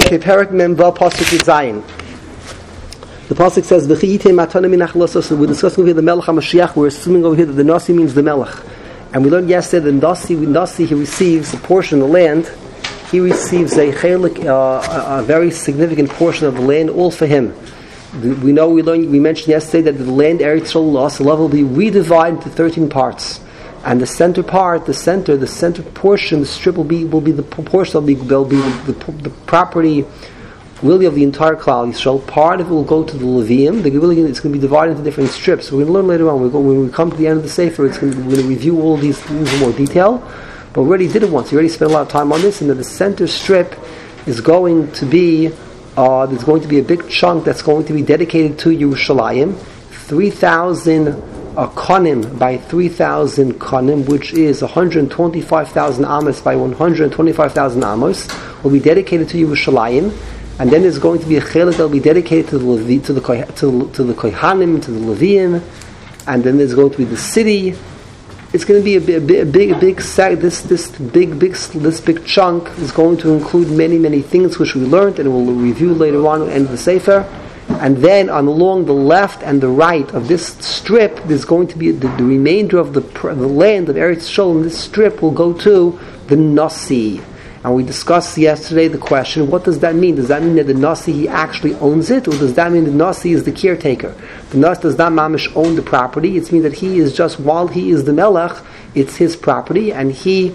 Okay, Perek Memba Pasuk Zayin. The pasuk says, "V'chiyitei matana min achlasa." So we're discussing over here the Melech HaMashiach. We're assuming over here that the Nasi means the Melech, and we learned yesterday that Nasi he receives a portion of the land. He receives a chelik, a very significant portion of the land, all for him. We mentioned yesterday that the land Eretz Yisrael lost, the level will be redivided into 13 parts, and the center part, the center portion, the strip will be the proportion. Will be the property. Really of the entire Klal Yisrael. Part of it will go to the Leviim. It's going to be divided into different strips. We're going to learn later on. When we come to the end of the Sefer, we're going to review all these things in more detail. But we already did it once. We already spent a lot of time on this. And that the center strip is going to be, there's going to be a big chunk that's going to be dedicated to Yerushalayim. 3,000 konim by 3,000 konim, which is 125,000 amos by 125,000 amos, will be dedicated to Yerushalayim. And then there's going to be a chelik that will be dedicated to the Kohanim, to the Leviim, and then there's going to be the city. It's going to be a big sack. This big chunk is going to include many things which we learned, and we'll review later on at the end of the Sefer. And then along the left and the right of this strip, there's going to be the remainder of the land of Eretz Yisrael. And this strip will go to the Nasi. And we discussed yesterday the question, what does that mean? Does that mean that the Nasi, he actually owns it? Or does that mean the Nasi is the caretaker? The Nasi does not mamish own the property. It means that he is just, while he is the Melech, it's his property, and he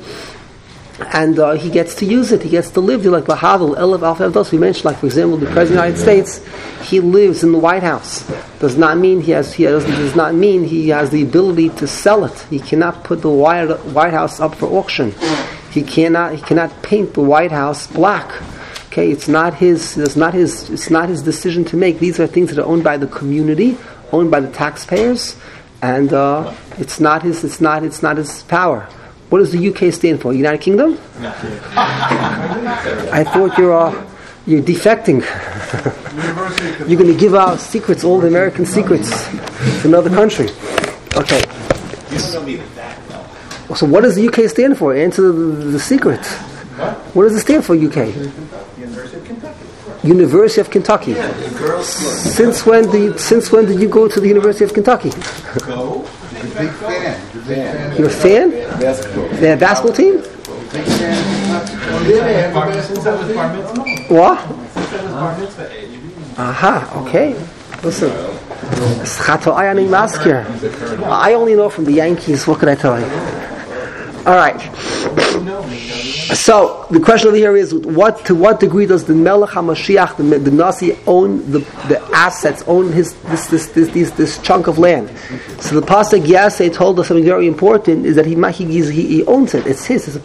gets to use it. He gets to live. Like Lahavel, Elef, Alfa, Avdos. We mentioned, like for example, the President of the United States, he lives in the White House. Does not mean he has the ability to sell it. He cannot put the White House up for auction. He cannot paint the White House black. Okay, it's not his decision to make. These are things that are owned by the community, owned by the taxpayers, and it's not his power. What does the UK stand for? United Kingdom? I thought you're defecting. You're going to give out secrets, all the American secrets, to another country. Okay. You don't need that. So what does the UK stand for? Answer the secret. What does it stand for, UK? University of Kentucky. University of Kentucky. Yeah, the girls' Since when did you go to the University of Kentucky? Go. Big fan. You're a fan? Basketball. They have a basketball team? Big fan. Since I was bar mitzvah. What? Since I was bar mitzvah age. Aha, okay. Listen. I only know from the Yankees. What can I tell you? All right. So the question over here is: to what degree does the Melech HaMashiach, the Nasi, own the assets, own this chunk of land? So the pasuk Yaseh told us something very important: is that he owns it. It's his. It's a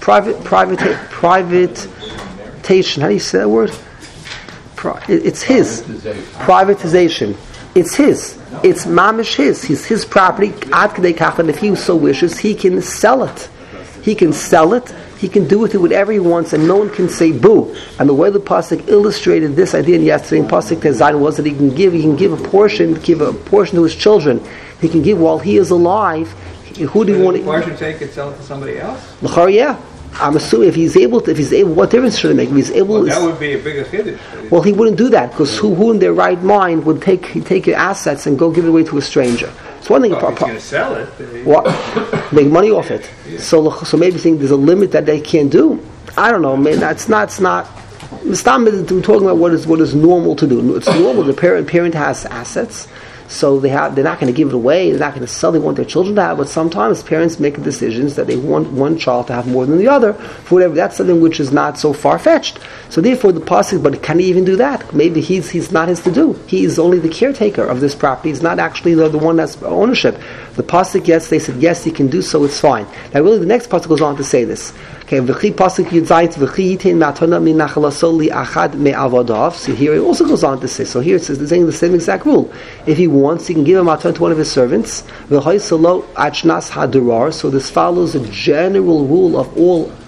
privatization. How do you say that word? It's his. Privatization. It's his. It's mamish his. He's his property. Ad kadei kach, and if he so wishes, he can sell it. He can sell it. He can do with it whatever he wants, and no one can say boo. And the way the pasuk illustrated this idea yesterday in pasuk Tezayin was that he can give a portion to his children. He can give while he is alive. Who do you want? Why should take and sell it to somebody else? Yeah. I'm assuming if he's able, what difference should it make? If he's able, that would be a bigger chiddush. Well, he wouldn't do that because who in their right mind would take your assets and go give it away to a stranger? So one thing, he's going to sell it. What? Make money off it. Yeah. So maybe think there's a limit that they can't do. I don't know. Man, it's not. We're talking about what is normal to do. It's normal. The parent has assets. So they're not going to give it away. They're not going to sell. They want their children to have. But sometimes parents make decisions that they want one child to have more than the other. For whatever, that's something which is not so far fetched. So therefore, the pasuk. But can he even do that? Maybe he's not his to do. He is only the caretaker of this property. He's not actually the one that's ownership. The pasuk they said yes, he can do so. It's fine. Now, really, the next pasuk goes on to say this. Okay, v'chi pasuk yitzayit v'chi yitin matana min nachalasoli achad me'avadav. So here it also goes on to say. So here it says, they're saying the same exact rule. If he wants, he can give a matana to one of his servants. V'chai salo achnas hadurar. So this follows a general rule of all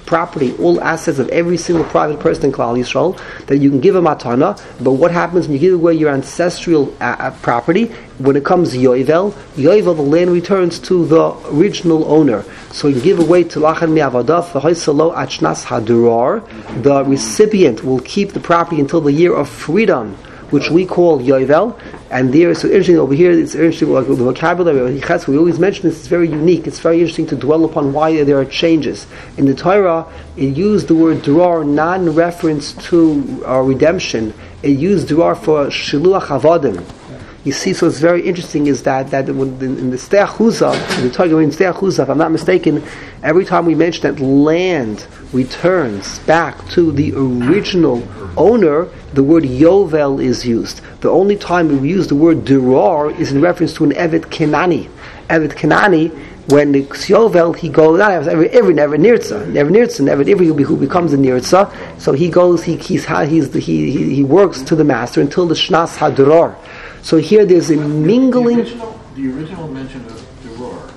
property, all assets of every single private person in Klal Yisrael, that you can give a matana. But what happens when you give away your ancestral property? When it comes Yovel, the land returns to the original owner. So you give away to Lachan Mi'avadav, the Hoysalo Achnas Hadurar. The recipient will keep the property until the year of freedom, which we call Yovel. And there, so interesting over here, it's interesting, like the vocabulary, we always mention this, it's very unique. It's very interesting to dwell upon why there are changes. In the Torah, it used the word Durar, non-reference to redemption. It used Durar for Shiluach Avodim. You see, so it's very interesting is that when in the Shtei Achuzah, in the Torah, in Shtei Achuzah, if I'm not mistaken, every time we mention that land returns back to the original owner, the word Yovel is used. The only time we use the word Durar is in reference to an Evet Kenani. Evet Kenani, when the Yovel, he goes, not every never Nirtza, who becomes a Nirtza, so he goes, he works to the master until the Shnas HaDurar. So here there's a mingling. The original mention of Duror,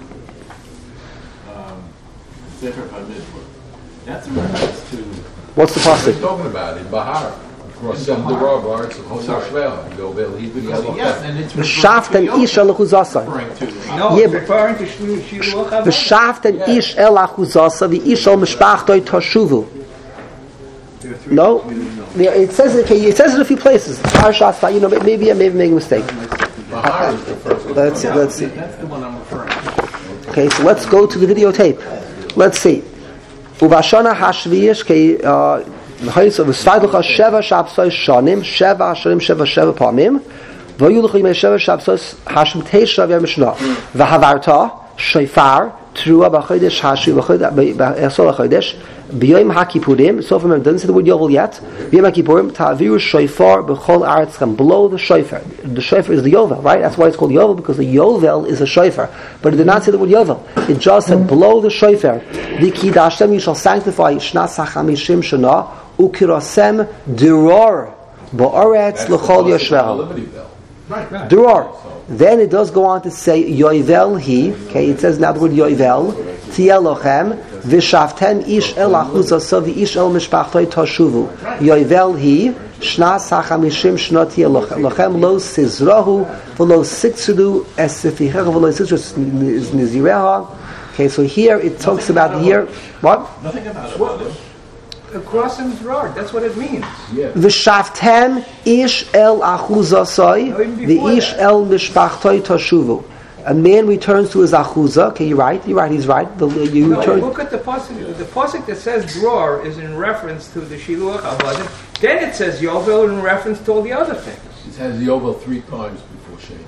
Sefer HaMidbar, that's a reference to... What's the pasuk? What are you talking about? In Bahar. Rosem Duror, Baritz, Hoshashvel, Yovel, Hibri, Yes, and it's the Shaft and Ish El Achuzasa. No, Yeah, it's but- referring to Shiluach The Avodah. Shaft and Ish El Achuzasa, the Ish El Mishpachtoi Toshuvu. No, it says in a few places. Parashat, maybe I'm making a mistake. Bahar is the first one. Let's see. That's the one I'm referring to. Okay, so let's go to the videotape. Let's see. Ubashana Hashviyish ke V'chayis of Svayducha Sheva Shabsoi Shanim Sheva Pamim V'yuluch Yimei Sheva Shabsoi Hashim Teisha V'yamishna V'havarta Shofar Trua B'chodesh Hashi B'esol HaChodesh B'yoyim HaKippurim. So from doesn't say the word Yovel yet. B'yoyim HaKippurim Ta'aviru Shofar B'chol Aretzchem. Blow the shofar. The shofar is the Yovel, right? That's why it's called Yovel, because the Yovel is a shofar. But it did not say the word Yovel. It just said blow the shofar. V'kidashtem, you shall sanctify Shnas HaChamishim Shana Ukirasem Duror Ba'aretz L'chol Yoshvel. Duror. Then it does go on to say Yovel he. Okay, it says now the word Yovel. Tielochem v'shavtem ish el achuzasa v'ish el mishpachtoi toshuvu. Yovel he shnas hachamishim shnot tielochem lo sizrahu v'lo siktsudu esifichecha v'lo siktsudu nizireha. Okay, so here it talks about here what? Nothing about it. Across him Durar, that's what it means. V'shavtem ish el achuzasai v'ish el mishpachtoi toshuvu. A man returns to his achuza. Okay, you're right. He's right. You No, return. look at the pasuk. The pasuk that says Durar is in reference to the Shiluach Avodah. Then it says Yovel in reference to all the other things. It has Yovel 3 times before Sheni.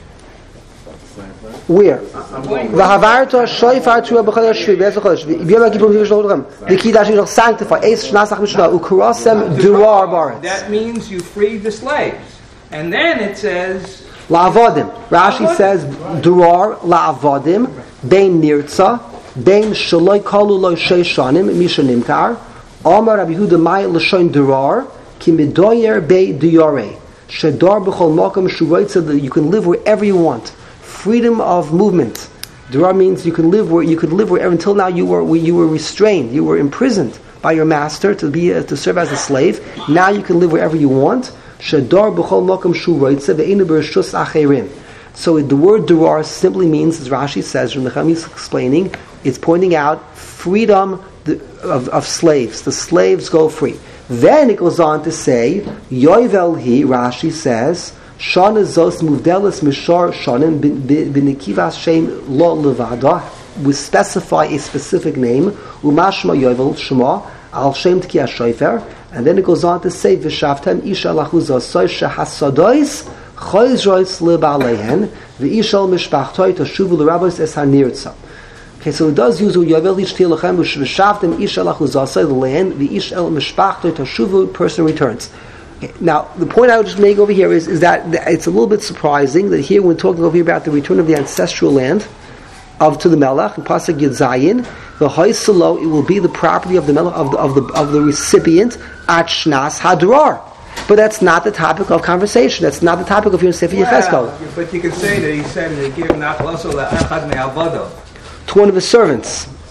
Where? V'havarta shofar trua b'chol Yashvi b'ezeh chodesh v'yom HaKippurim v'yishlo l'chem v'kidash you shall sanctify eis shnas ha'mishna ukurasem durar baretz. That means you freed the slaves. And then it says La'avodim. Rashi says durar la'avodim bein nirtza bein shaloi kalu lo sheishanim misha nimkar Amar Rabbi Yehuda Mai l'shon durar ki midoyer bei duyare shedar b'chol makom shuvoitza that you can live wherever you want. Freedom of movement. Durar means you can live wherever. Until now, you were restrained. You were imprisoned by your master to serve as a slave. Now you can live wherever you want. Shadar b'chol makom shu roitze ve'einu b'reshus acherim. So the word durar simply means, as Rashi says, when the Chacham is explaining, it's pointing out freedom of slaves. The slaves go free. Then it goes on to say, Yovel he, Rashi says, Shana zos muvdelis mishar shanim b'nikivas shem lo levada. We specify a specific name. Umashma yovel shema al shem tkiya shofar. And then it goes on to say v'shavtem isha lachuzah soy shehasadois choizrois lebalehen v'ishal mishpachtoi toshuvu l'rabos es hanirtza. Okay, so it does use yovel ish tilachem v'shavtem isha lachuzah soy the land v'ishal mishpachtoi toshuvu person returns. Now, the point I would just make over here is that it's a little bit surprising that here, when talking over here about the return of the ancestral land to the Melech, in Pasuk Yud Zayin, the Hoysalo, it will be the property of the Melech, of the recipient at Shnas Hadrar. But that's not the topic of conversation. That's not the topic of your Sefer Yechezkel. But you can say that he said that he gave Nachlaso Le'echad Me'avodo. To one of his servants. So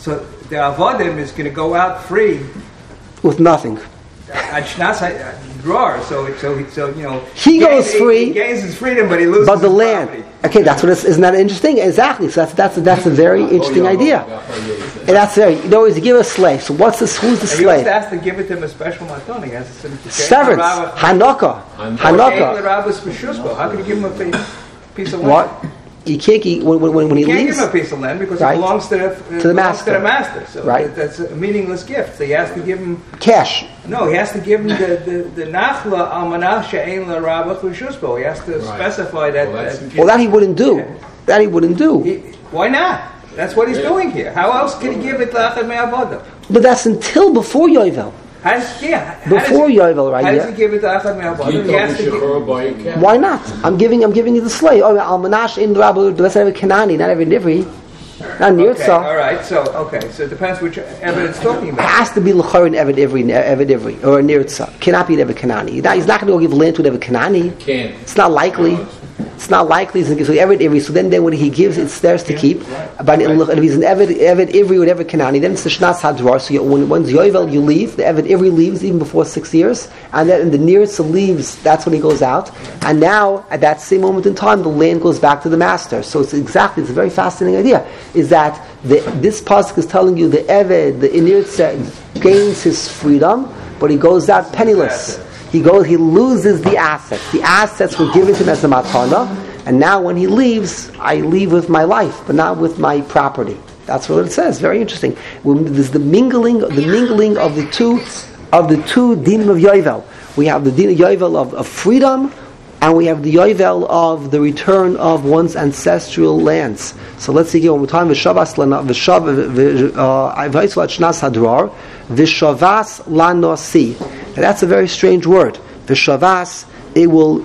the avodim is going to go out free with nothing. at Shnas Dror. So he goes free. He gains his freedom, but he loses. But the his land. property. Okay, that's what isn't that interesting? Exactly. So that's a very interesting idea. And that's very. In other words, you give a slave. So who's the And you slave? have to give it to him a special maton. He has to Severance. Hanukkah. Hanukkah. How can you give him a piece of land? What? You can't. When he You can't leaves. give him a piece of land because Right. it belongs to the master. master. So Right. that's a meaningless gift. So he has to give him. Cash. No, he has to give him the nachla almanach she'ein l'rabach l'shusbo. He has to specify that. Well, that he wouldn't do. That he wouldn't do. Why not? That's what he's doing here. How else can he give it l'achad me'avodah? But that's until before Yovel. Before Yovel, right? How does Yeah. he give it l'achad me'avodah? He has to give. Why not? I'm giving you the slave. Oh, Almanash in Rabbu. Let's have a Kanani, not every Nivri, not Nirtza. Okay, all right. So it depends which evidence it's talking It about. has to be L'chor and Eved Ivri, or a Nirtza. Cannot be Eved Kanani. He's not going to go give land to Eved Kanani. Can't. It's not likely. It's not likely. So Eved Ivri. So then when he gives, it's theirs to keep. But if he's an Eved Ivri or Eved Kanani, then it's the Shnas Hadvar. So once Yovel, you leave. The Eved Ivri leaves even before 6 years, and then the Nirtza leaves. That's when he goes out. And now, at that same moment in time, the land goes back to the master. So it's a very fascinating idea. Is that this pasuk is telling you the Eved, the Nirtza, gains his freedom, but he goes out penniless. He loses the assets. The assets were given to him as a matana, and now when he leaves, I leave with my life, but not with my property. That's what it says. Very interesting. There's the mingling of the two dinim of Yovel. We have the din of Yovel of freedom, and we have the Yovel of the return of one's ancestral lands. So let's see again one more time. V'shavas hadrar, v'shavas lanosi. That's a very strange word. V'shavas, it will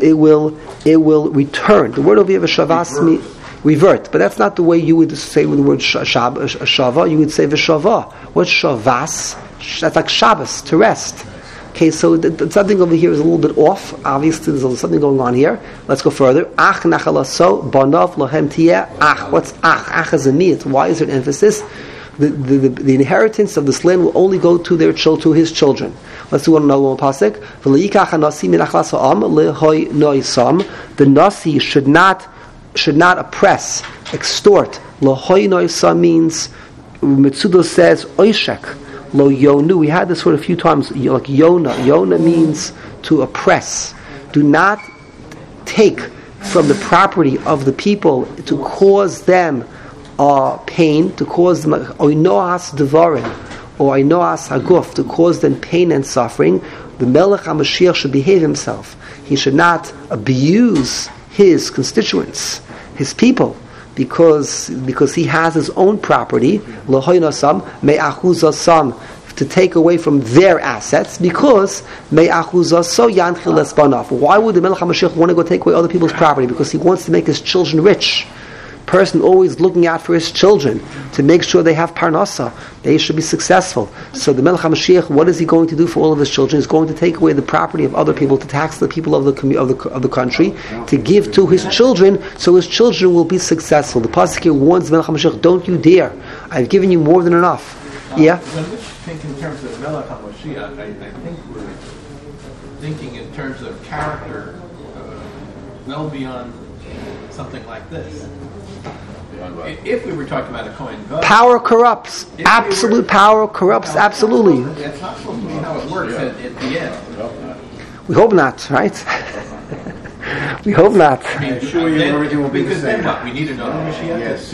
return. The word over here, v'shavas, means revert. But that's not the way you would say with the word shava. You would say v'shava. What's shavas? That's like Shabbos, to rest. Okay, so something over here is a little bit off. Obviously, there's something going on here. Let's go further. Ach nachalaso banav lohem tiyeh ach. What's ach? Ach is a niyat. Why is there an emphasis? The inheritance of this land will only go to to his children. Let's do another one pasuk. The nasi should not oppress, extort. Lehoy noisam means Mitzudo says oishek. Lo yonu. We had this word a few times. Like yona. Yona means to oppress. Do not take from the property of the people to cause them pain, to cause them oinoas devarim or oinoas haguf, to cause them pain and suffering. The Melech HaMashiach should behave himself. He should not abuse his constituents, his people, because he has his own property, lehoinasam me'achuzasam, to take away from their assets, because me'achuzaso yanchil esbanav. Why would the Melech HaMashiach want to go take away other people's property? Because he wants to make his children rich. Person always looking out for his children to make sure they have parnasa, they should be successful. So the Melech HaMashiach, what is he going to do for all of his children? He's going to take away the property of other people, to tax the people of the country, to give to his children, so his children will be successful. The pasuk here warns the Melech HaMashiach, don't you dare! I've given you more than enough. Yeah. When we think in terms of Melech HaMashiach, I think we're thinking in terms of character, well beyond something like this. If we were talking about a Kohen Gadol, Power corrupts. Absolute power corrupts. Absolutely. that's not supposed to be how it works at the end. We hope not, right? We hope not. I mean, assure you everything will be the because then same. what? We need another Mashiach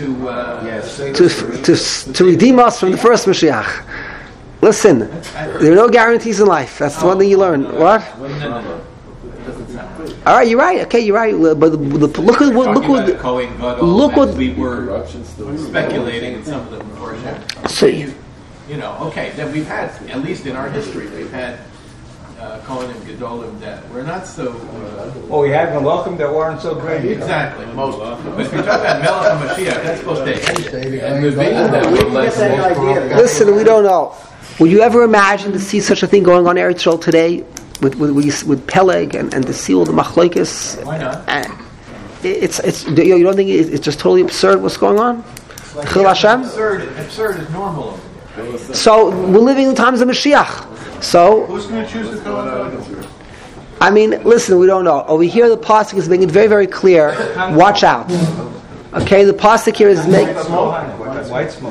To redeem us from the first Mashiach. Listen, there are no guarantees in life. That's the one thing you learn. What? No. All right, you're right. Okay, you're right. But look at what we were speculating in some of the portion. So okay, then we've had, at least in our history, we've had Kohen and Gedolim that were not so. We had them welcome that weren't so great either. Exactly, most. But if we talk about Melech HaMashiach, that's supposed to end. And the vision that will less. listen, we don't know. Would you ever imagine to see such a thing going on in Eretz Yisrael today? With Peleg and to see all the machlokes? Why not? You don't think it's just totally absurd what's going on? Chil Hashem. Absurd is normal. So we're living in the times of Mashiach. So Who's going to choose the Kohen? I mean, listen, we don't know. Over here, the pasuk is making it very, very clear. Watch out. Okay, the pasuk here is making. White smoke.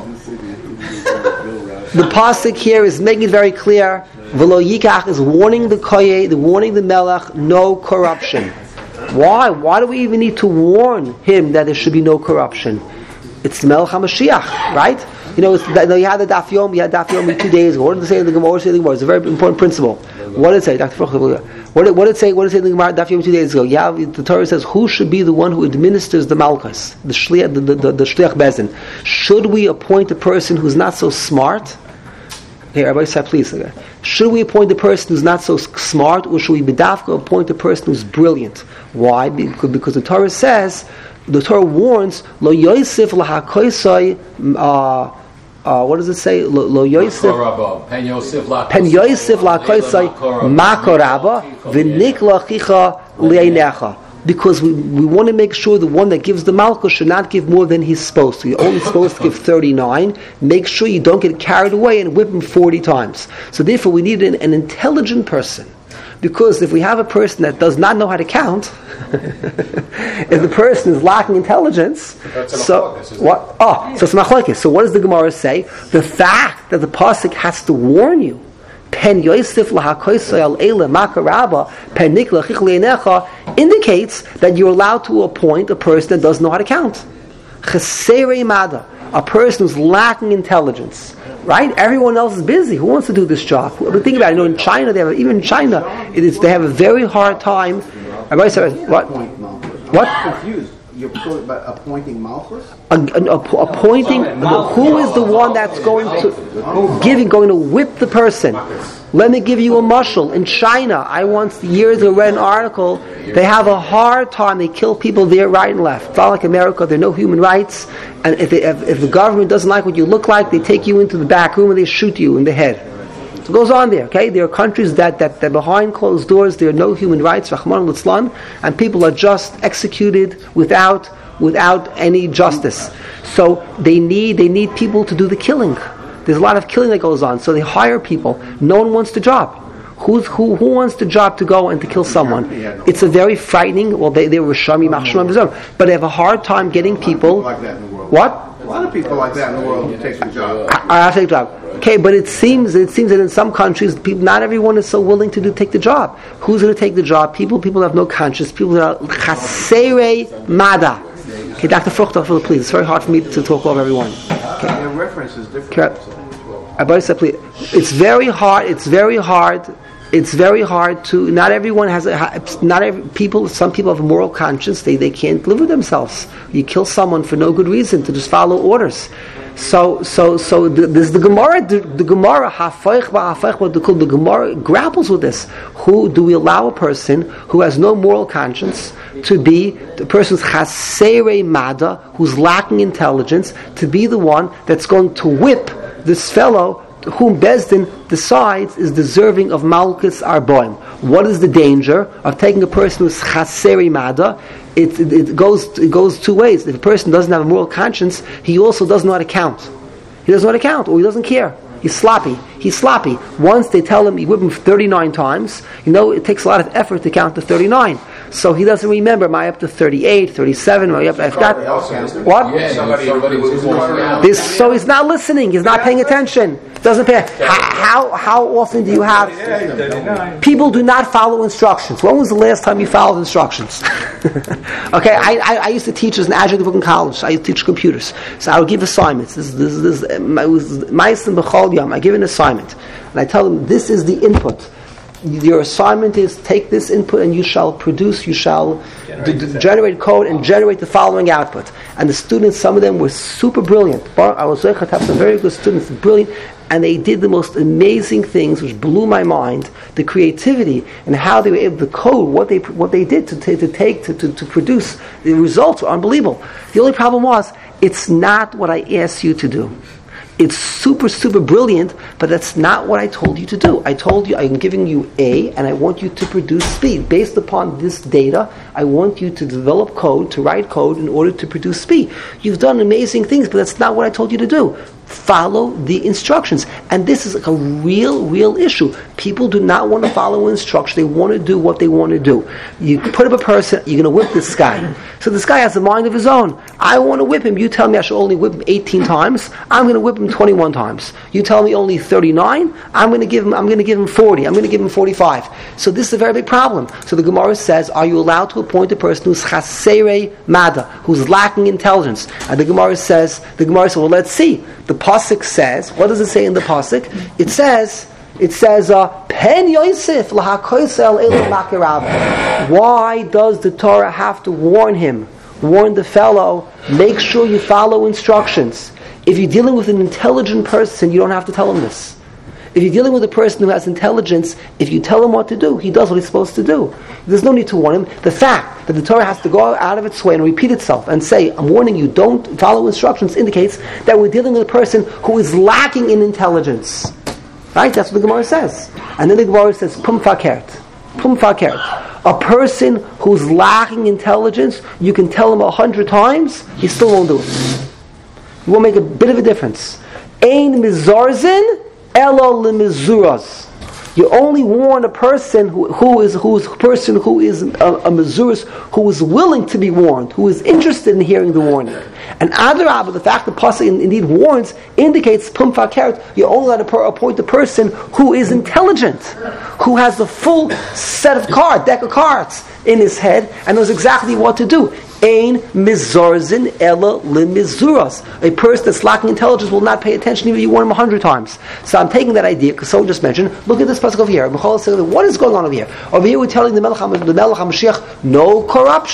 The pasuk here is making it very clear. V'lo yikach is warning the koye, warning the melech, no corruption. Why? Why do we even need to warn him that there should be no corruption? It's the Melech HaMashiach, right? You know, you had the Daf Yomi, 2 days ago. What did it say in the Gemara? It's a very important principle. What did it say, Dr. Fruch? What did it say in the Gemara, Daf Yomi 2 days ago? Yeah, the Torah says, who should be the one who administers the Malchus, the Shliach Bezin? Should we appoint a person who's not so smart? Hey, everybody say please. Should we appoint a person who's not so smart, or should we bedafka appoint a person who's brilliant? Why? Because the Torah says, the Torah warns, Lo Yosef lahakoisai, what does it say? Lo Yosef Pen Yosef lahakoisai makoraba v'nik lachicha leinecha. Because we want to make sure the one that gives the malchus should not give more than he's supposed to. You're only supposed to give 39. Make sure you don't get carried away and whip him 40 times. So therefore we need an intelligent person. Because if we have a person that does not know how to count, if the person is lacking intelligence, so what? So it's machlokes. So what does the Gemara say? The fact that the pasuk has to warn you, Pen Yosef lahakoisai al eila makaraba pen nikla chichleinecha, indicates that you're allowed to appoint a person that doesn't know how to count. Cheserei mada, a person who's lacking intelligence. Right? Everyone else is busy. Who wants to do this job? But think about it. You know, in China, they have a very hard time. Everybody says, what? What? I'm confused. You're talking about appointing Malchus? Appointing. Who is the one that's going to whip the person? Let me give you a mashal. In China, I once years ago read an article. They have a hard time. They kill people there right and left. It's not like America. There are no human rights. And if the government doesn't like what you look like, they take you into the back room and they shoot you in the head. So it goes on there. Okay, there are countries that behind closed doors there are no human rights, Rahman al-Islam, and people are just executed without any justice. So they need people to do the killing. There's a lot of killing that goes on. So they hire people. No one wants the job. Who wants the job to go and to kill someone? It's a very frightening. Well, they were shami machshma, but they have a hard time getting people. Like that in the world. What? A lot of people like that in the world who take the job. I take the job. Okay, but it seems that in some countries, not everyone is so willing to take the job. Who's going to take the job? People that have no conscience. People that are chaserei mada. Okay, Dr. Frucht, please. It's very hard for me to talk over everyone. Okay. Their reference is different. Please. It's very hard. It's very hard to. Not everyone has. People. Some people have a moral conscience. They can't live with themselves. You kill someone for no good reason to just follow orders. So there's the Gemara. The Gemara the Gemara grapples with this. Who do we allow a person who has no moral conscience to be the person's chaserei mada, who's lacking intelligence, to be the one that's going to whip this fellow whom Bezdin decides is deserving of Malchus Arboim? What is the danger of taking a person who's chaserei mada? It goes 2 ways. If a person doesn't have a moral conscience, he also doesn't know how to count. He doesn't know how to count, or he doesn't care. He's sloppy. Once they tell him, you whip him 39 times, it takes a lot of effort to count to 39. So he doesn't remember, am I up to 38, 37, I forgot. What? So he's not listening, he's not paying attention. Doesn't pay. How often do you have people do not follow instructions? When was the last time you followed instructions? Okay, I used to teach as an adjunct in college. I used to teach computers, so I would give assignments. This I give an assignment, and I tell them this is the input. Your assignment is take this input and you shall generate code and generate the following output. And the students, some of them were super brilliant. I was have some very good students, brilliant, and they did the most amazing things, which blew my mind. The creativity and how they were able to code what they did to produce the results were unbelievable. The only problem was it's not what I asked you to do. It's super, super brilliant, but that's not what I told you to do. I told you I'm giving you A, and I want you to produce B. Based upon this data, I want you to develop code, to write code in order to produce B. You've done amazing things, but that's not what I told you to do. Follow the instructions. And this is like a real issue. People do not want to follow instructions. They want to do what they want to do. You put up a person, you're going to whip this guy. So this guy has a mind of his own. I want to whip him. You tell me I should only whip him 18 times. I'm going to whip him 21 times. You tell me only 39. I'm going to give him 40. I'm going to give him 45. So this is a very big problem. So the Gemara says, are you allowed to appoint a person who's chasere mada, who's lacking intelligence? And the Gemara says, well, let's see. The pasuk says, what does it say in the pasuk? It says, Pen Yosef lahakoisel el makirav. Why does the Torah have to warn him? Warn the fellow, make sure you follow instructions. If you're dealing with an intelligent person, you don't have to tell him this. If you're dealing with a person who has intelligence, if you tell him what to do, he does what he's supposed to do. There's no need to warn him. The fact that the Torah has to go out of its way and repeat itself and say, I'm warning you, don't follow instructions, indicates that we're dealing with a person who is lacking in intelligence. Right? That's what the Gemara says. And then the Gemara says, Pum fakert. A person who's lacking intelligence, you can tell him 100 times, he still won't do it. It won't make a bit of a difference. Ein mizarzin elo limizuras. You only warn a person who is a mizuras, who is willing to be warned, who is interested in hearing the warning. And adarabah, the fact that pasuk indeed warns indicates pum fakert. You only let appoint the person who is intelligent, who has the full set of deck of cards in his head, and knows exactly what to do. Ein mizarzin ela limizuras. A person that's lacking intelligence will not pay attention even if you warn him 100 times. So I'm taking that idea, because someone just mentioned, look at this pasuk over here. What is going on over here? Over here we're telling the Melech HaMashiach, no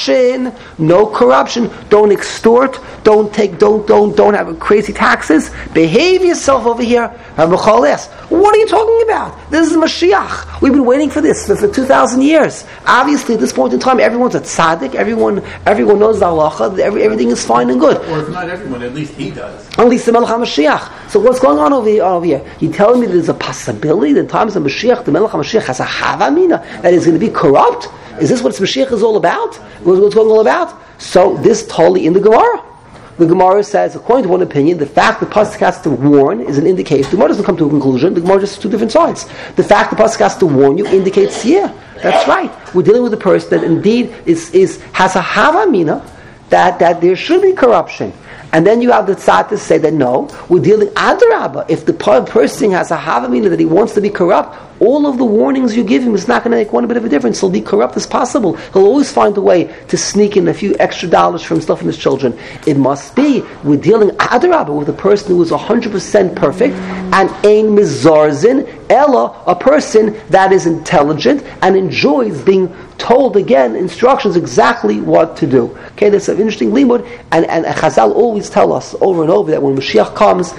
corruption, don't extort, don't have crazy taxes, behave yourself over here. Michal asks, what are you talking about? This is Mashiach. We've been waiting for this for 2,000 years. Obviously at this point in time everyone's a tzaddik, everyone knows the halacha, everything is fine and good. Or if not everyone, at least he does. At least the Melech HaMashiach. So what's going on over here? You telling me there's a possibility that in times of Mashiach, the Melech HaMashiach has a havamina that is going to be corrupt? Is this what Mashiach is all about? What's going on all about? So this totally in the Gemara. The Gemara says, according to one opinion, the fact the pasuk has to warn is an indication. The Gemara doesn't come to a conclusion. The Gemara just has two different sides. The fact the pasuk has to warn you indicates, yeah, that's right. We're dealing with a person that indeed has a havamina that there should be corruption. And then you have the tzad to say that no, we're dealing adarabah. If the person has a havamina that he wants to be corrupt, all of the warnings you give him is not going to make one bit of a difference. He'll be corrupt as possible. He'll always find a way to sneak in a few extra dollars for himself and his children. It must be we're dealing adarabah with a person who is 100% perfect, and ein mizarzin ella, a person that is intelligent and enjoys being told again instructions exactly what to do. Okay, that's an interesting limud, and Chazal always tell us over and over that when Mashiach comes,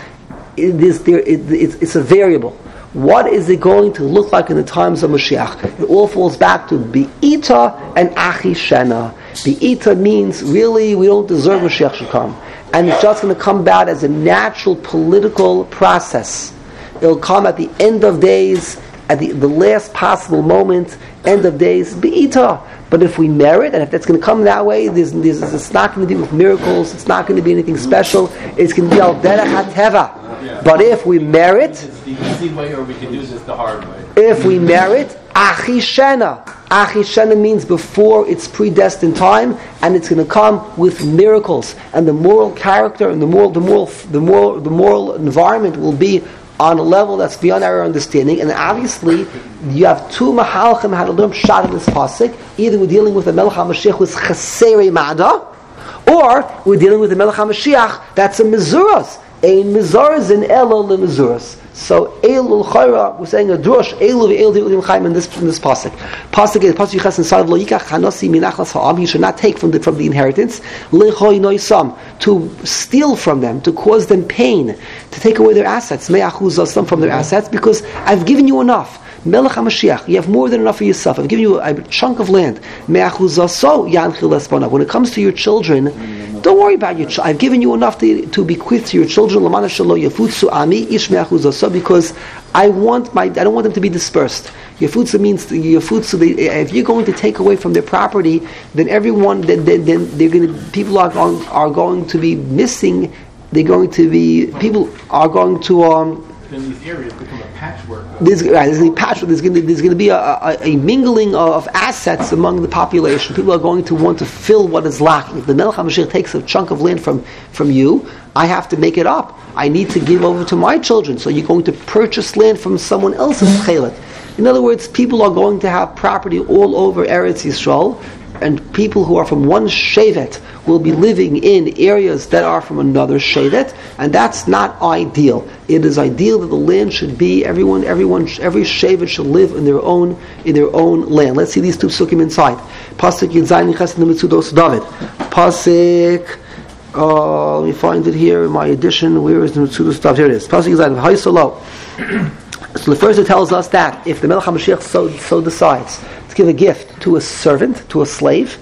it's a variable. What is it going to look like in the times of Mashiach? It all falls back to Be'ita and Achishena. Be'ita means really we don't deserve Mashiach should come, and it's just going to come about as a natural political process. It'll come at the end of days, at the last possible moment, end of days, Be'ita. But if we merit, and if that's going to come that way, it's not going to be with miracles, it's not going to be anything special, it's going to be al derech hateva. But if we merit, it's the easy way, or we can do this the hard way. If we merit, achishena. Achishena means before its predestined time, and it's going to come with miracles, and the moral character and the moral environment will be on a level that's beyond our understanding. And obviously, you have two mahalchim how to learn pshat in this pasuk. Either we're dealing with a Melech HaMashiach who's chasere mada, or we're dealing with a Melech HaMashiach that's a mizuras. Ein mizarzin elo lemizuras. So Elul Chayra, we're saying a drush Elul ve'Elul Chaim in this pasuk. Pasuk is pasuk yichas inside lo yikach hanasi minachlas ha'am. He should not take from the inheritance lechoy noisam, to steal from them, to cause them pain, to take away their assets. Me'achuzasam from their assets, because I've given you enough. Melech HaMashiach, you have more than enough for yourself. I've given you a chunk of land. Me'achuzaso yanchil espana. When it comes to your children, don't worry about your I've given you enough to bequeath to your children, because I don't want them to be dispersed. Yafutsu means if you're going to take away from their property, then people are going to be missing. People are going to then these areas become a patchwork. There's going to be a mingling of assets among the population. People are going to want to fill what is lacking. If the Melech HaMashiach takes a chunk of land from you, I have to make it up. I need to give over to my children. So you're going to purchase land from someone else's chelet. In other words, people are going to have property all over Eretz Yisrael, and people who are from one shevet will be living in areas that are from another shevet, and that's not ideal. It is ideal that the land should be every shevet should live in their own land. Let's see these two psukim inside. Pasuk Yitzayin Chesed Mitzudos David. Pasuk. Let me find it here in my edition. Where is the Mitzudos David? Here it is. Pasuk Yitzayin Haisolo. So the first it tells us that if the Melech HaMashiach so decides to give a gift to a servant, to a slave,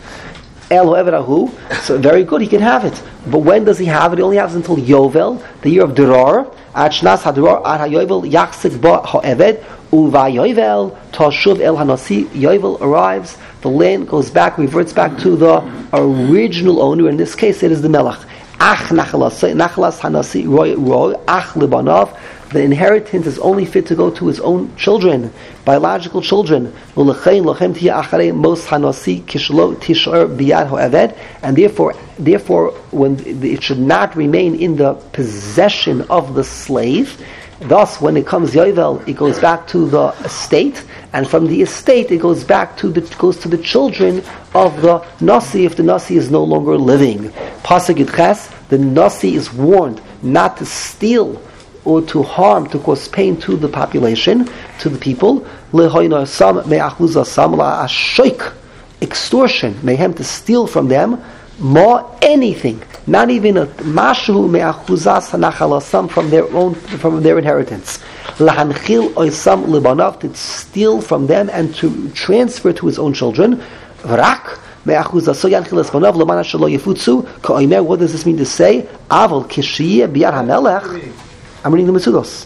so very good, he can have it. But when does he have it? He only has it until Yovel, the year of Durar. At Shnas HaDurar, at HaYovel, Yachzik Ba HaEved, Uva Yovel, Tashuv El Hanasi, Yovel arrives, the land goes back, reverts back to the original owner. In this case, it is the Melech. Ach Nachalas Hanasi Roy, Ach Libanav. The inheritance is only fit to go to his own children, biological children. And therefore, when it should not remain in the possession of the slave. Thus, when it comes Yovel, it goes back to the estate, and from the estate, it goes back to the children of the Nasi if the Nasi is no longer living. Pasuk Yitches, the Nasi is warned not to steal or to harm, to cause pain to the population, to the people. Extortion, mayhem, to steal from them, more anything, not even a mashu me'achuzas hanachala, from their inheritance. Lahanchil oisam libanav, to steal from them and to transfer to his own children. V'rak me'achuzas yanchil esbanav lamana shelo yefutzu. Ka'omer, what does this mean to say? Aval kishiyeh biyad hamelech. I'm reading the Mitzudos.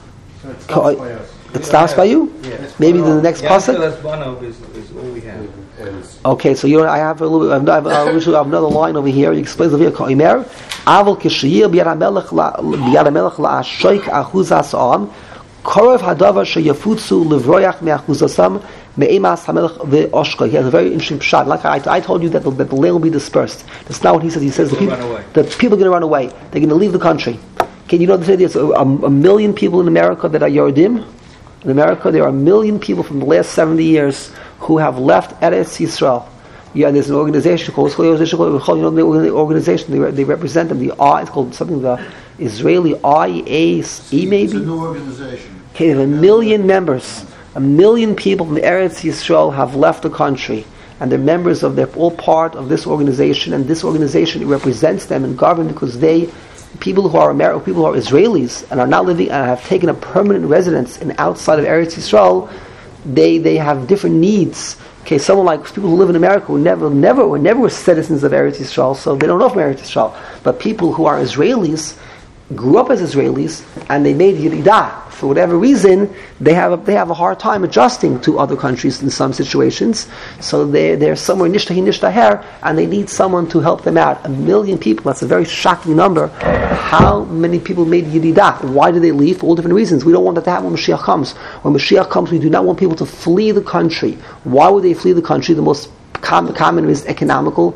It stops by you? Yes. Maybe the next pasuk? Is all we have. Okay, so I have a little. I have another line over here. He explains over here. Kaimer, Aval kishiyir biyad hamelech la'ashoik achuzas am, korov hadavar sheyafutzu livroyach me'achuzasam me'emas hamelech ve'oshka. He has a very interesting pshat. Like I told you that the land will be dispersed. That's not what he says. He says the people are going to run away. They're going to leave the country. Can you know there's a million people in America that are Yoredim? In America, there are 1 million people from the last 70 years who have left Eretz Yisrael. Yeah, there's an organization called the organization. They represent them. It's called something the Israeli IAE maybe. It's a new organization. Okay, they have 1 million members. 1 million people from the Eretz Yisrael have left the country, and they're members of. They're all part of this organization, and this organization represents them in government because people who are American, people who are Israelis and are not living and have taken a permanent residence in outside of Eretz Yisrael, they have different needs. Okay, someone like people who live in America who never were citizens of Eretz Yisrael, so they don't know from Eretz Yisrael. But people who are Israelis grew up as Israelis and they made Yeridah. For whatever reason, they have a hard time adjusting to other countries in some situations. So they're somewhere nishtahi nishtaher, and they need someone to help them out. 1 million people, that's a very shocking number. How many people made Yeridah? Why do they leave? For all different reasons. We don't want that to happen when Mashiach comes. When Mashiach comes, we do not want people to flee the country. Why would they flee the country? The most common is economical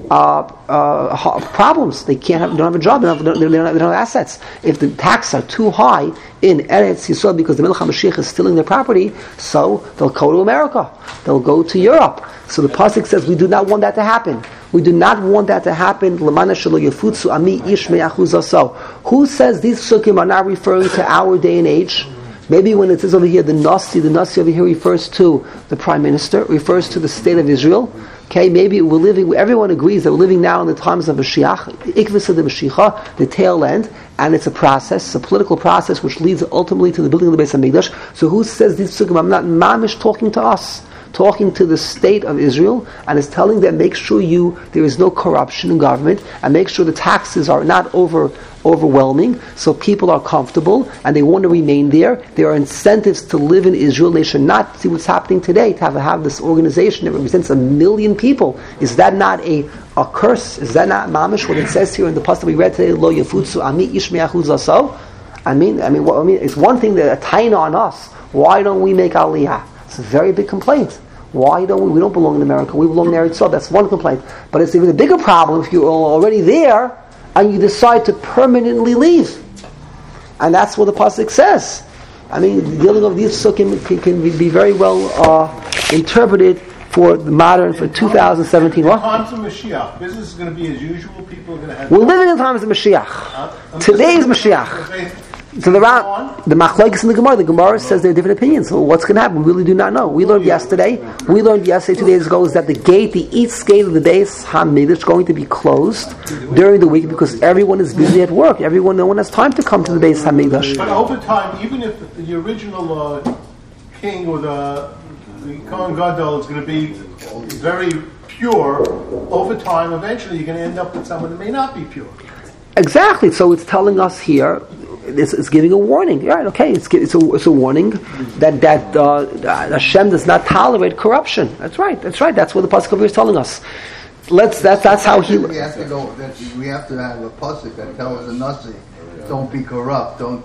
problems. They don't have a job. They don't have assets. If the taxes are too high in Eretz Yisrael because the Melech HaMashiach is stealing their property, so they'll go to America. They'll go to Europe. So the pasuk says we do not want that to happen. We do not want that to happen. Lamana shelo yefutzu ami ish me'achuzaso. Who says these psukim are not referring to our day and age? Maybe when it says over here the Nasi over here refers to the Prime Minister, refers to the state of Israel. Okay, maybe we're living, everyone agrees that we're living now in the times of Mashiach, Ikvus of the Mashiach, the tail end, and it's a process, a political process which leads ultimately to the building of the Beis HaMikdash. So who says these psukim? I'm not mamish talking to us talking to the state of Israel and is telling them, make sure there is no corruption in government, and make sure the taxes are not overwhelming, so people are comfortable and they want to remain there. There are incentives to live in Israel. They should not see what's happening today, to have this organization that represents 1 million people. Is that not a curse? Is that not mamish what it says here in the pasuk we read today? Lo yafutsu ami ish me'achuz. I mean, it's one thing that a taina on us. Why don't we make aliyah? It's a very big complaint. Why don't we? We don't belong in America. We belong in Eretz Yisrael. That's one complaint. But it's even a bigger problem if you're already there and you decide to permanently leave. And that's what the pasuk says. I mean, dealing with these sukkim can be very well interpreted for the modern, for 2017. What? Times of Mashiach, business is going to be as usual. People are going to have. We're living in times of Mashiach. Today's Mashiach. So the machlokes in the Gemara says there are different opinions. So what's going to happen? We really do not know. We learned yesterday, 2 days ago, is that the east gate of the Beis Hamikdash is going to be closed during the week because everyone is busy at work. No one has time to come to the Beis Hamikdash. But over time, even if the original king or the Kohen Gadol is going to be very pure, over time, eventually you're going to end up with someone that may not be pure. Exactly. So it's telling us here, it's giving a warning. Right? Okay. It's a warning that Hashem does not tolerate corruption. That's right. That's what the pasuk over here is telling us. That's how he. We have to go. We have to have a pasuk that tells the Nasi, don't be corrupt. Don't.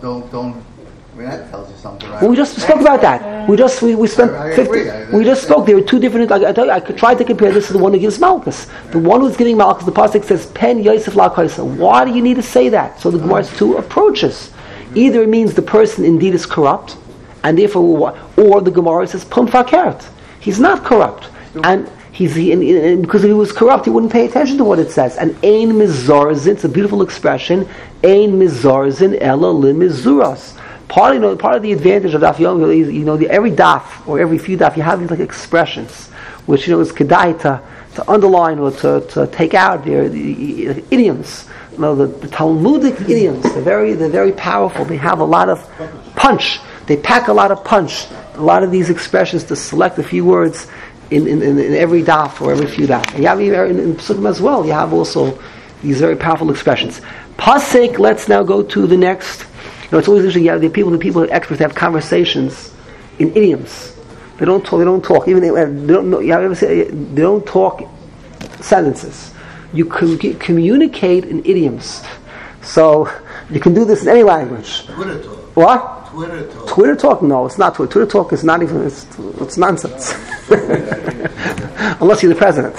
I mean, that tells you something, right? Well, we just spoke about that. We spent 50. We just spoke. There were two different. I tell you, I could try to compare this to the one who gives Malchus. The one who's giving Malchus, the pasuk says, "Pen Yosef la Kaisa." Why do you need to say that? So the Gemara has two approaches. Either it means the person indeed is corrupt, and therefore, or the Gemara says, "Pum fakert." He's not corrupt, and because if he was corrupt, he wouldn't pay attention to what it says. And ein mizarzin. It's a beautiful expression. Ein mizarzin ela limizuras. Part of the advantage of Daf Yomi, every daf or every few daf you have these like expressions, which is kedai to underline or to take out the idioms. The Talmudic idioms, they're very powerful. They have a lot of punch. They pack a lot of punch. A lot of these expressions to select a few words in every daf or every few daf. You have in Psukim as well. You have also these very powerful expressions. Pasek. Let's now go to the next. It's always interesting. You have the people, experts have conversations in idioms. They don't talk. Even they don't know. They don't talk sentences. You communicate in idioms. So you can do this in any language. Twitter talk. What? Twitter talk. Twitter talk? No, it's not Twitter. Twitter talk is not even. It's nonsense. Unless you're the president.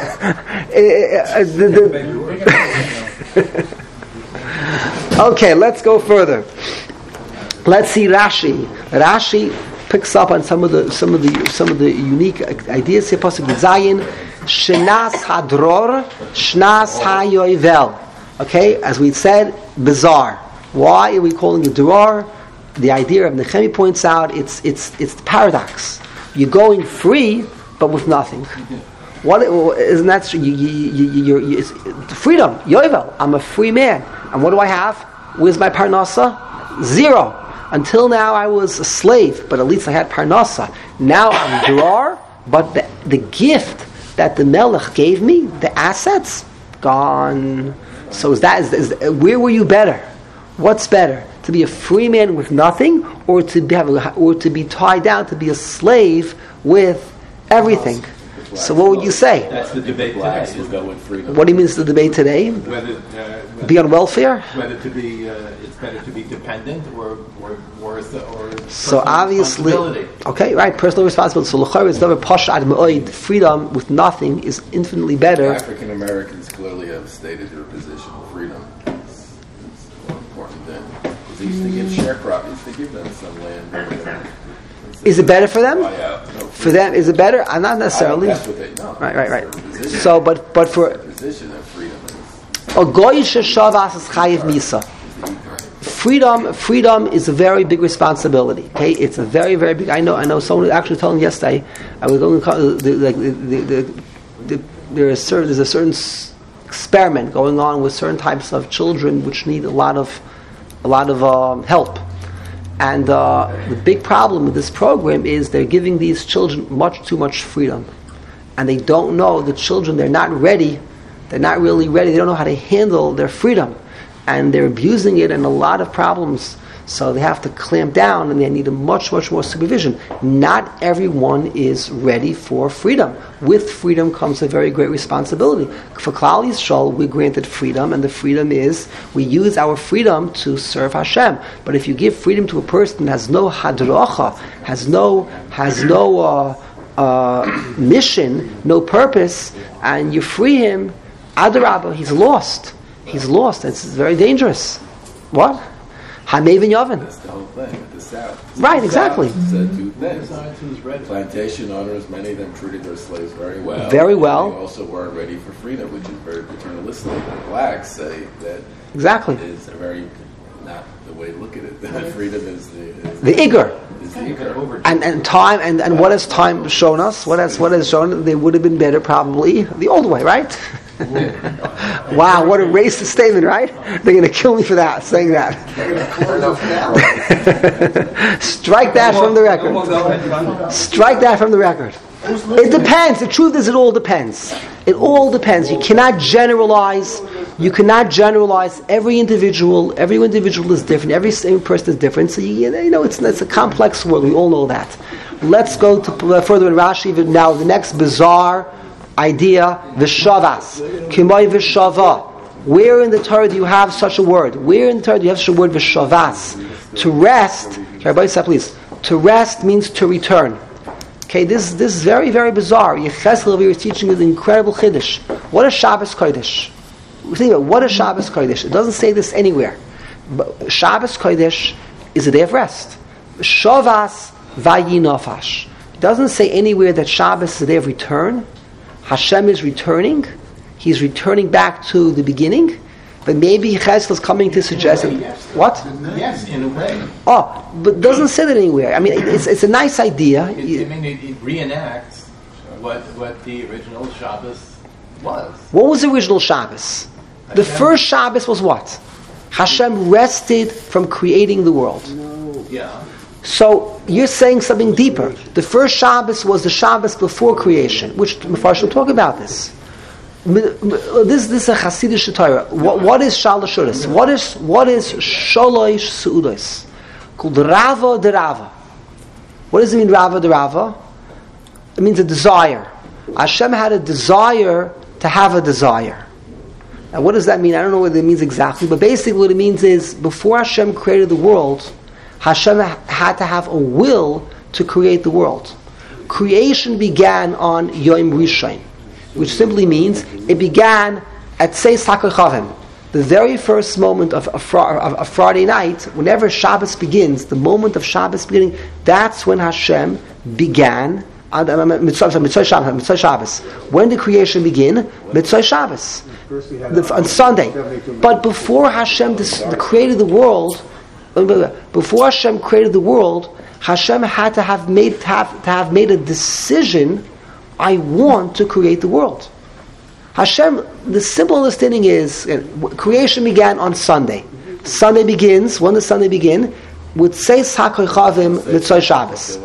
Okay, let's go further. Let's see Rashi. Rashi picks up on some of the unique ideas here. Pasuk Zayin, Shnas Hadror, Shnas Hayovel. Okay, as we said, bizarre. Why are we calling it Dror? The idea of Nechemi points out it's the paradox. You're going free, but with nothing. What isn't that? You're freedom, Yovel. I'm a free man, and what do I have? Where's my parnasa? Zero. Until now, I was a slave, but at least I had parnasa. Now I'm Dror, but the gift that the Melech gave me, the assets, gone. So where were you better? What's better? To be a free man with nothing, or to be tied down to be a slave with everything? So what would you say? That's the debate today. What do you mean it's the debate today? Whether be on welfare? Whether to be it's better to be dependent or so obviously, okay, right, personal responsibility. So l'chayr is never pashad me'oid. Freedom with nothing is infinitely better. African Americans clearly have stated their position. Freedom is more important than because they used to give sharecroppers. They give them some land. Is it better for them? For them, is it better? Not necessarily. That's what they know. Right. So, but for their position of freedom is a goy sheshavas is chayiv misa. Freedom is a very big responsibility. Okay, it's a very, very big. I know. Someone actually told me yesterday. I was going there's a certain experiment going on with certain types of children which need a lot of help. And the big problem with this program is they're giving these children much too much freedom. And they don't know, the children, they're not ready. They're not really ready. They don't know how to handle their freedom. And they're abusing it in a lot of problems. So they have to clamp down and they need a much, much more supervision. Not everyone is ready for freedom. With freedom comes a very great responsibility. For Klal Yisrael, we're granted freedom, and the freedom is we use our freedom to serve Hashem. But if you give freedom to a person that has no hadracha, has no mission, no purpose, and you free him, Adarabah, he's lost. He's lost. It's very dangerous. What? Hamevin Yavin. That's the whole thing at the South. Right, exactly. Said two things. Plantation owners, many of them treated their slaves very well. Very well. They also weren't ready for freedom, which is very paternalistic. The blacks say that exactly is a very not the way to look at it. Freedom is the Iger. Is the Iger. And time and what has time shown us? What has shown? They would have been better probably the old way, right? Wow, what a racist statement, right? They're going to kill me for that, saying that. Strike that from the record. Strike that from the record. It depends. The truth is, it all depends. It all depends. You cannot generalize. You cannot generalize. Every individual is different. Every person is different. So it's a complex world. We all know that. Let's go to further in Rashi now. The next bizarre idea, Vishavas, Kimoi Vishava. Where in the Torah do you have such a word? Where in the Torah do you have such a word, Vishavas? To rest, everybody say please. To rest means to return. Okay, this is very, very bizarre. Yecheskel over here is teaching you the incredible Chiddush. What is Shabbos Kodesh? Think about what is Shabbos Kodesh. It doesn't say this anywhere. But Shabbos Kodesh is a day of rest. Shavas Vayinofash. It doesn't say anywhere that Shabbos is a day of return. Hashem is returning. He's returning back to the beginning. But maybe Cheskel is coming to suggest that, what? Yes, in a way. Oh, but it doesn't say that anywhere. I mean, it's a nice idea. It reenacts what the original Shabbos was. What was the original Shabbos? The first Shabbos was what? Hashem rested from creating the world. Yeah. So you're saying something deeper. The first Shabbos was the Shabbos before creation, which Mepharshim will talk about this. This is a Hasidic Torah. What is Shalosh Shudas? What is Shalosh Seudos? Called Rava de Rava. What does it mean, Rava de Rava? It means a desire. Hashem had a desire to have a desire. Now, what does that mean? I don't know what it means exactly, but basically what it means is before Hashem created the world, Hashem had to have a will to create the world. Creation began on Yom Rishon, which simply means it began at Seis HaKochavim. The very first moment of Friday night, whenever Shabbos begins, the moment of Shabbos beginning, that's when Hashem began. Mitzvah Shabbos. When did creation begin? Mitzvah Shabbos. On Sunday. But before Hashem created the world, Hashem had to have made a decision. I want to create the world. Hashem, the simple understanding is, creation began on Sunday. Sunday begins, when does Sunday begin? With Seis HaKochavim Mitzvah Shabbos.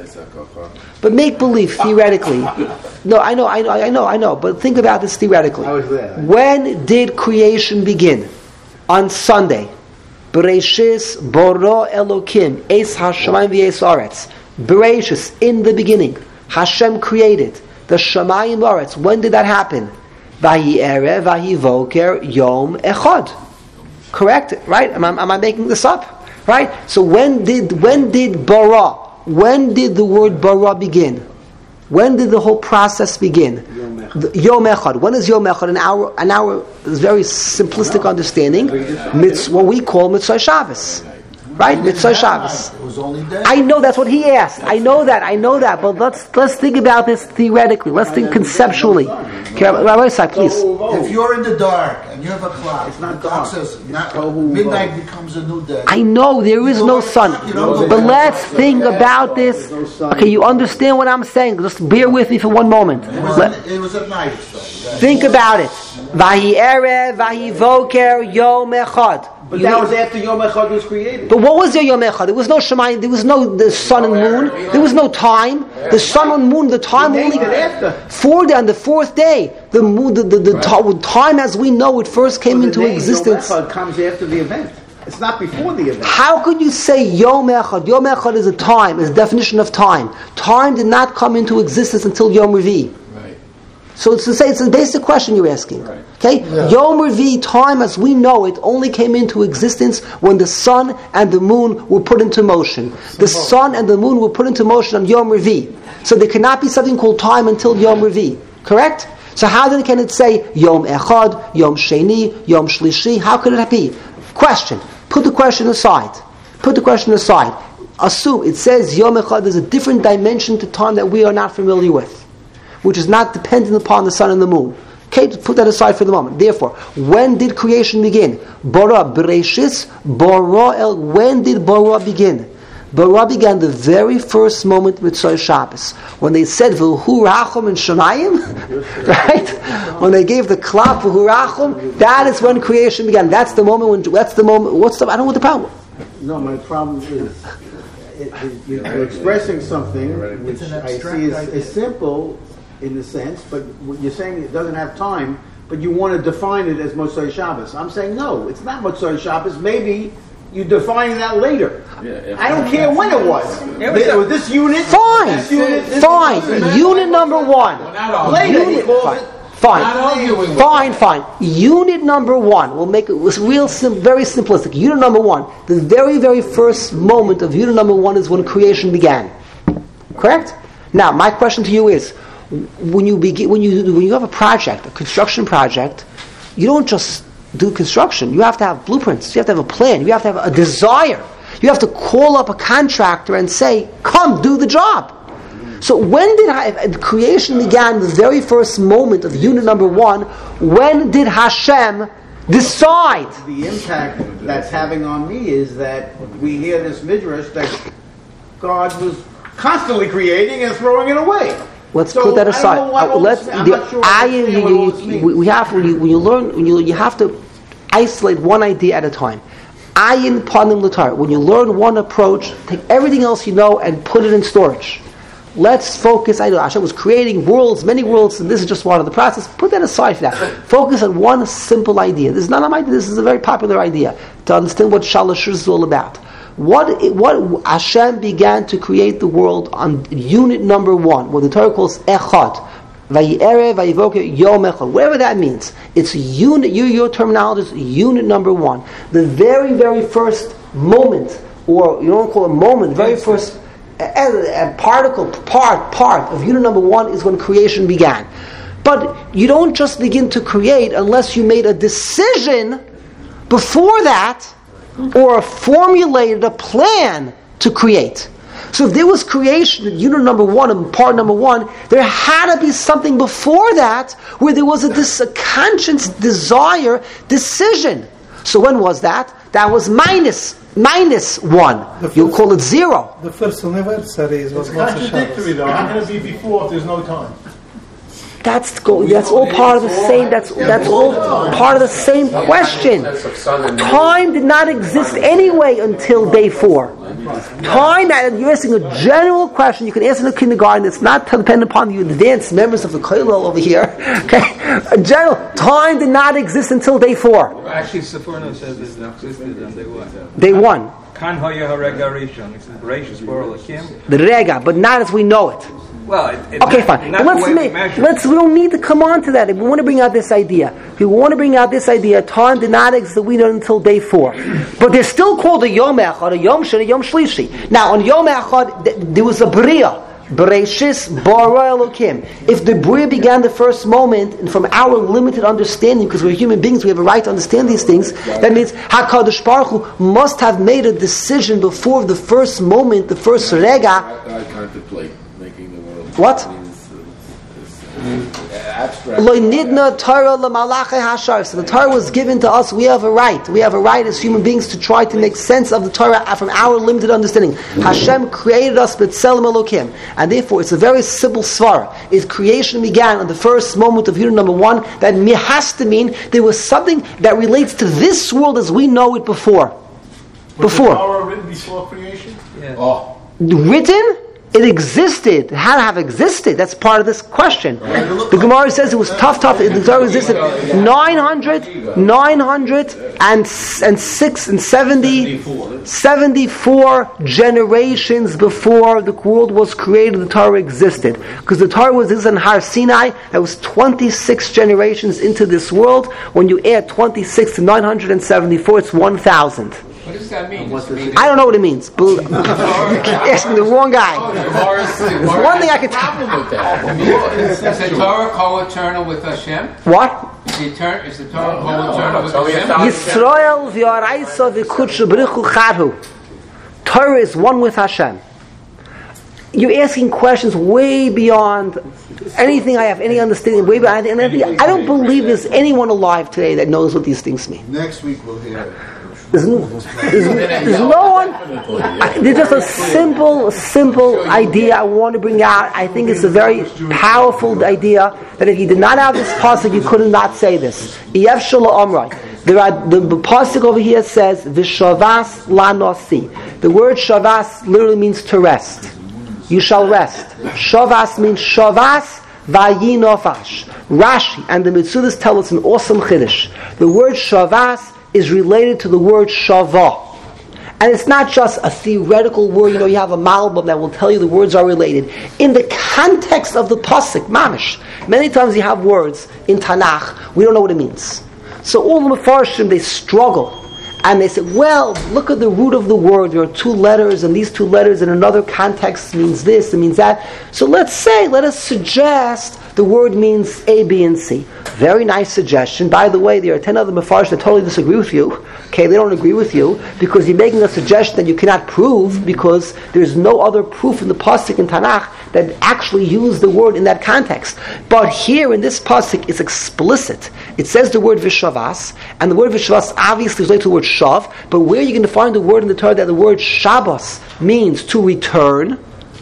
But make believe, theoretically. No, I know, but think about this theoretically. I was there. When did creation begin? On Sunday. Bereshis Boro Elokim Eis HaShamayim V'Eis Aretz. Bereshis, in the beginning. Hashem created the Shamayim Aretz. When did that happen? Vahi Erev, Vahi Voker, Yom Echad. Correct? Right? Am I making this up? Right? So when did bara? When did the word bara begin? When did the whole process begin? Yom Echad. When is Yom Echad? An hour is very simplistic understanding. What we call Mitzvah Shabbos. Right? Mitzvah Shabbos. It was only day. I know that's what he asked. I know that. But let's think about this theoretically. Let's think conceptually. Rabbi Isaac, please. If you're in the dark and you have a clock, it's not dark. Says midnight becomes a new day. I know there is no sun, but let's think about this. Okay, you understand what I'm saying? Just bear with me for one moment. It was at night. So. Think about it. Vahi erev, vahi voker, yom echad. But that was after Yom Echad was created. But what was there Yom Echad? There was no Shemayim, there was no the sun and moon, there was no time. The sun and moon, the time only after. 4 day on the 4th day. The moon, the time as we know it first came into existence. Yom Echad comes after the event. It's not before the event. How could you say Yom Echad? Yom Echad is a time, is a definition of time. Time did not come into existence until Yom Revi. Right. So it's to say, it's a basic question you're asking. Right. Okay? Yeah. Yom Revi, time as we know it, only came into existence when the sun and the moon were put into motion. The sun and the moon were put into motion on Yom Revi. So there cannot be something called time until Yom Revi. Correct? So how then can it say Yom Echad, Yom Sheni, Yom Shlishi? How could it be? Question. Put the question aside. Put the question aside. Assume it says Yom Echad is a different dimension to time that we are not familiar with, which is not dependent upon the sun and the moon. Okay, put that aside for the moment. Therefore, when did creation begin? Bara Bereshis, Bara El. When did Bara begin? Bara began the very first moment with Mitzvah Shabbos, when they said V'hu Rachum and Shamayim, right? When they gave the clap V'hu Rachum, that is when creation began. That's the moment when. That's the moment. What's the? I don't know what the problem. No, my problem is you're expressing something which I see is simple in the sense, but you're saying it doesn't have time, but you want to define it as Motzei Shabbos. I'm saying no, it's not Motzei Shabbos. Maybe you define that later. Yeah, I don't care when it was. Was this unit? Fine. This unit, this Fine. unit. Unit number one. Later, he calls it. Fine. Unit number one. We'll make it very simplistic. Unit number one. The very, very first moment of unit number one is when creation began. Correct? Now, my question to you is: when you have a project, a construction project, you don't just do construction. You have to have blueprints. You have to have a plan. You have to have a desire. You have to call up a contractor and say, "Come, do the job." So when did creation began? The very first moment of unit number one. When did Hashem decide? The impact that's having on me is that we hear this midrash that God was constantly creating and throwing it away. Let's put that aside. You have to isolate one idea at a time. Ayin panim l'tar. When you learn one approach, take everything else you know and put it in storage. Let's focus. I know Hashem was creating worlds, many worlds, and this is just one of the process. Put that aside for that. Focus on one simple idea. This is not an idea. This is a very popular idea to understand what Shalosh is all about. What Hashem began to create the world on unit number one, what the Torah calls Echad, Vayere, Vayivoke, Yom Echad, whatever that means. It's unit. Your terminology is unit number one. The very, very first moment, or you don't call it moment, very first part of unit number one is when creation began. But you don't just begin to create unless you made a decision before that, or formulated a plan to create. So if there was creation in unit number one and part number one, there had to be something before that where there was a conscious desire, decision. So when was that? That was minus one. You'll call it zero. The first anniversary was contradictory, though. How can it be before if there's no time? That's all part of the same. That's all part of the same question. Time did not exist anyway until day 4. Time, you're asking a general question. You can answer in the kindergarten. It's not dependent upon you advanced members of the kollel over here. Okay, a general time did not exist until day 4. Actually, Sephorno says it existed on day 1. Day 1. Kan hoya harega rishon. It's the Bereshis Bara Lakim. The rega, but not as we know it. Well, okay, fine. We don't need to come on to that. If we want to bring out this idea, time did not exist that we know until day 4. But they're still called a Yom Echad, a Yom Sheni, a Yom Shlishi. Now, on Yom Echad, there was a Bria. Bereshis bara Elokim. If the Bria began the first moment, and from our limited understanding, because we're human beings, we have a right to understand these things, that means HaKadosh Baruch Hu must have made a decision before the first moment, the first rega. I contemplate making the world. What? Lo nidna Torah l'malachei hashar. So the Torah was given to us. We have a right. We have a right as human beings to try to make sense of the Torah from our limited understanding. Hashem created us b'tselem Elokim, and therefore it's a very simple svara. If creation began on the first moment of Yud number 1, that has to mean there was something that relates to this world as we know it before. Was the Torah written before creation? Yes. Written? It existed. It had to have existed. That's part of this question. The Gemara says it was tough. The Torah existed 974 generations before the world was created. The Torah existed. Because the Torah was in Har Sinai. That was 26 generations into this world. When you add 26 to 974, it's 1,000. What does that mean? I don't know what it means. Asking the wrong guy. One thing I can tell. Is the Torah co-eternal with Hashem? What? Is the Torah co-eternal with Hashem? Yisrael v'yaraisa v'kudshu b'richu chadhu. Torah is one with Hashem. You're asking questions way beyond anything I have any understanding. Way beyond anything. I don't believe there's anyone alive today that knows what these things mean. Next week we'll hear it. There's no one. There's just a simple idea I want to bring out. I think it's a very powerful idea that if you did not have this pasuk, you could not say this. The pasuk over here says "V'shavas la nosi." The word "shavas" literally means to rest. You shall rest. Shavas means shavas vayi nofash. Rashi and the Mitzudas tell us an awesome chiddush. The word shavas is related to the word shava. And it's not just a theoretical word, you have a malbum that will tell you the words are related. In the context of the pasuk, mamish, many times you have words in Tanakh, we don't know what it means. So all the Mefarshim, they struggle. And they say, well, look at the root of the word. There are 2 letters, and these 2 letters in another context means this, it means that. So let us suggest the word means A, B, and C. Very nice suggestion. By the way, there are 10 other Mefarshim that totally disagree with you. Okay, they don't agree with you because you're making a suggestion that you cannot prove because there's no other proof in the pasuk in Tanakh that actually use the word in that context. But here in this pasuk, it's explicit. It says the word Vishavas, and the word Vishavas obviously is related to the word Shav, but where are you going to find the word in the Torah that the word Shabbos means to return?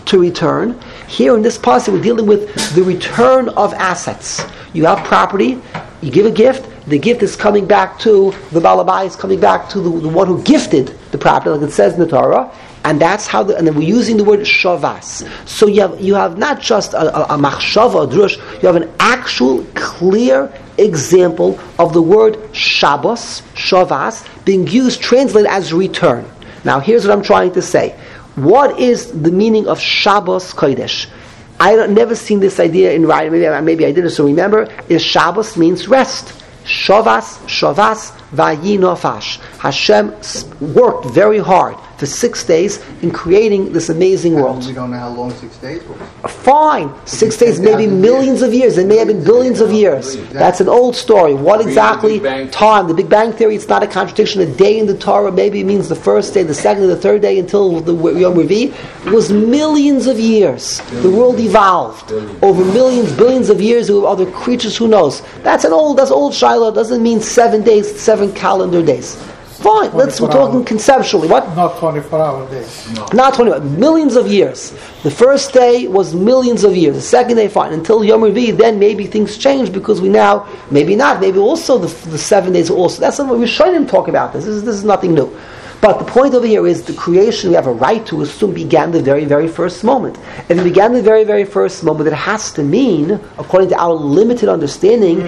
Here in this pasuk, we're dealing with the return of assets. You have property, you give a gift, the gift is coming back to the Balabai, is coming back to the one who gifted the property, like it says in the Torah, and that's how. And then we're using the word shavas. So you have not just a machshava, a drush. You have an actual, clear example of the word Shabbos, shavas, being used, translated as return. Now, here's what I'm trying to say. What is the meaning of Shabbos Kodesh? I've never seen this idea in writing. Maybe I didn't. So remember, is Shabbos means rest. Shavas, vayi nofash. Hashem worked very hard for 6 days in creating this amazing world. We don't know how long 6 days was. Fine. 6 days, maybe millions of years. It may have been billions of years. That's an old story. What exactly? Time. The Big Bang Theory, it's not a contradiction. A day in the Torah maybe means the first day, the second, the third day until the Yom Revi. It was millions of years. The world evolved. Over millions, billions of years. There were other creatures, who knows? That's old Shiloh. Doesn't mean 7 days, 7 calendar days. Fine, we're talking conceptually. What? Not 24-hour days. No. Not 24, millions of years. The first day was millions of years. The second day, fine. Until Yom Revi, then maybe things change because we now, maybe not, maybe also the 7 days also. That's what we shouldn't talk about this. This is nothing new. But the point over here is the creation we have a right to assume began the very, very first moment. If it began the very, very first moment, it has to mean, according to our limited understanding,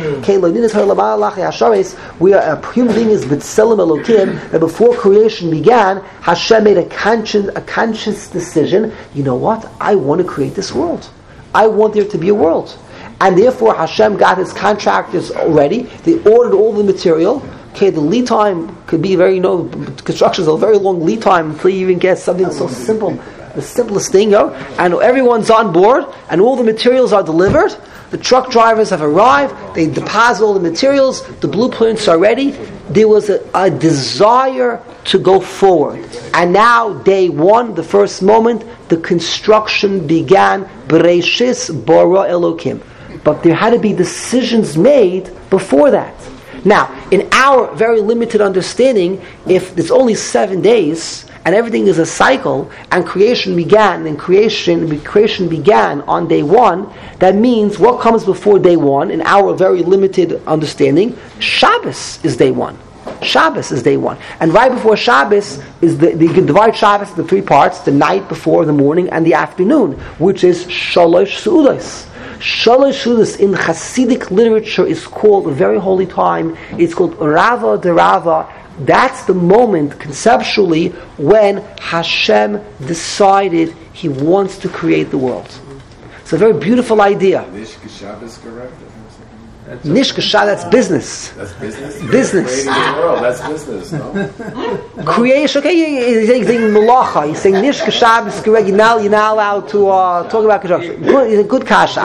we are a human being is b'tselem Elokim, that before creation began, Hashem made a conscious decision. You know what? I want to create this world. I want there to be a world. And therefore Hashem got his contractors ready. They ordered all the material. Okay, the lead time could be construction is a very long lead time until you even get something so simple, the simplest thing, and everyone's on board, and all the materials are delivered. The truck drivers have arrived, they deposit all the materials, the blueprints are ready. There was a desire to go forward. And now, day 1, the first moment, the construction began. Bereshis bara Elokim. but there had to be decisions made before that. Now, in our very limited understanding, if it's only 7 days and everything is a cycle, and creation began on day 1, that means what comes before day 1, in our very limited understanding, Shabbos is day 1. Shabbos is day 1. And right before Shabbos is you can divide Shabbos into 3 parts, the night before, the morning, and the afternoon, which is Shalosh Seudos. Shalosh Seudos in Hasidic literature is called a very holy time. It's called Rava de Rava. That's the moment, conceptually, when Hashem decided He wants to create the world. It's a very beautiful idea. Nishka Shabbos, that's business. That's business? Business. Creating the world, that's business, no? Creation, okay, you're saying Malacha, you're saying Nishka Shabbos, you're now allowed to talk about construction. Good, good kasha.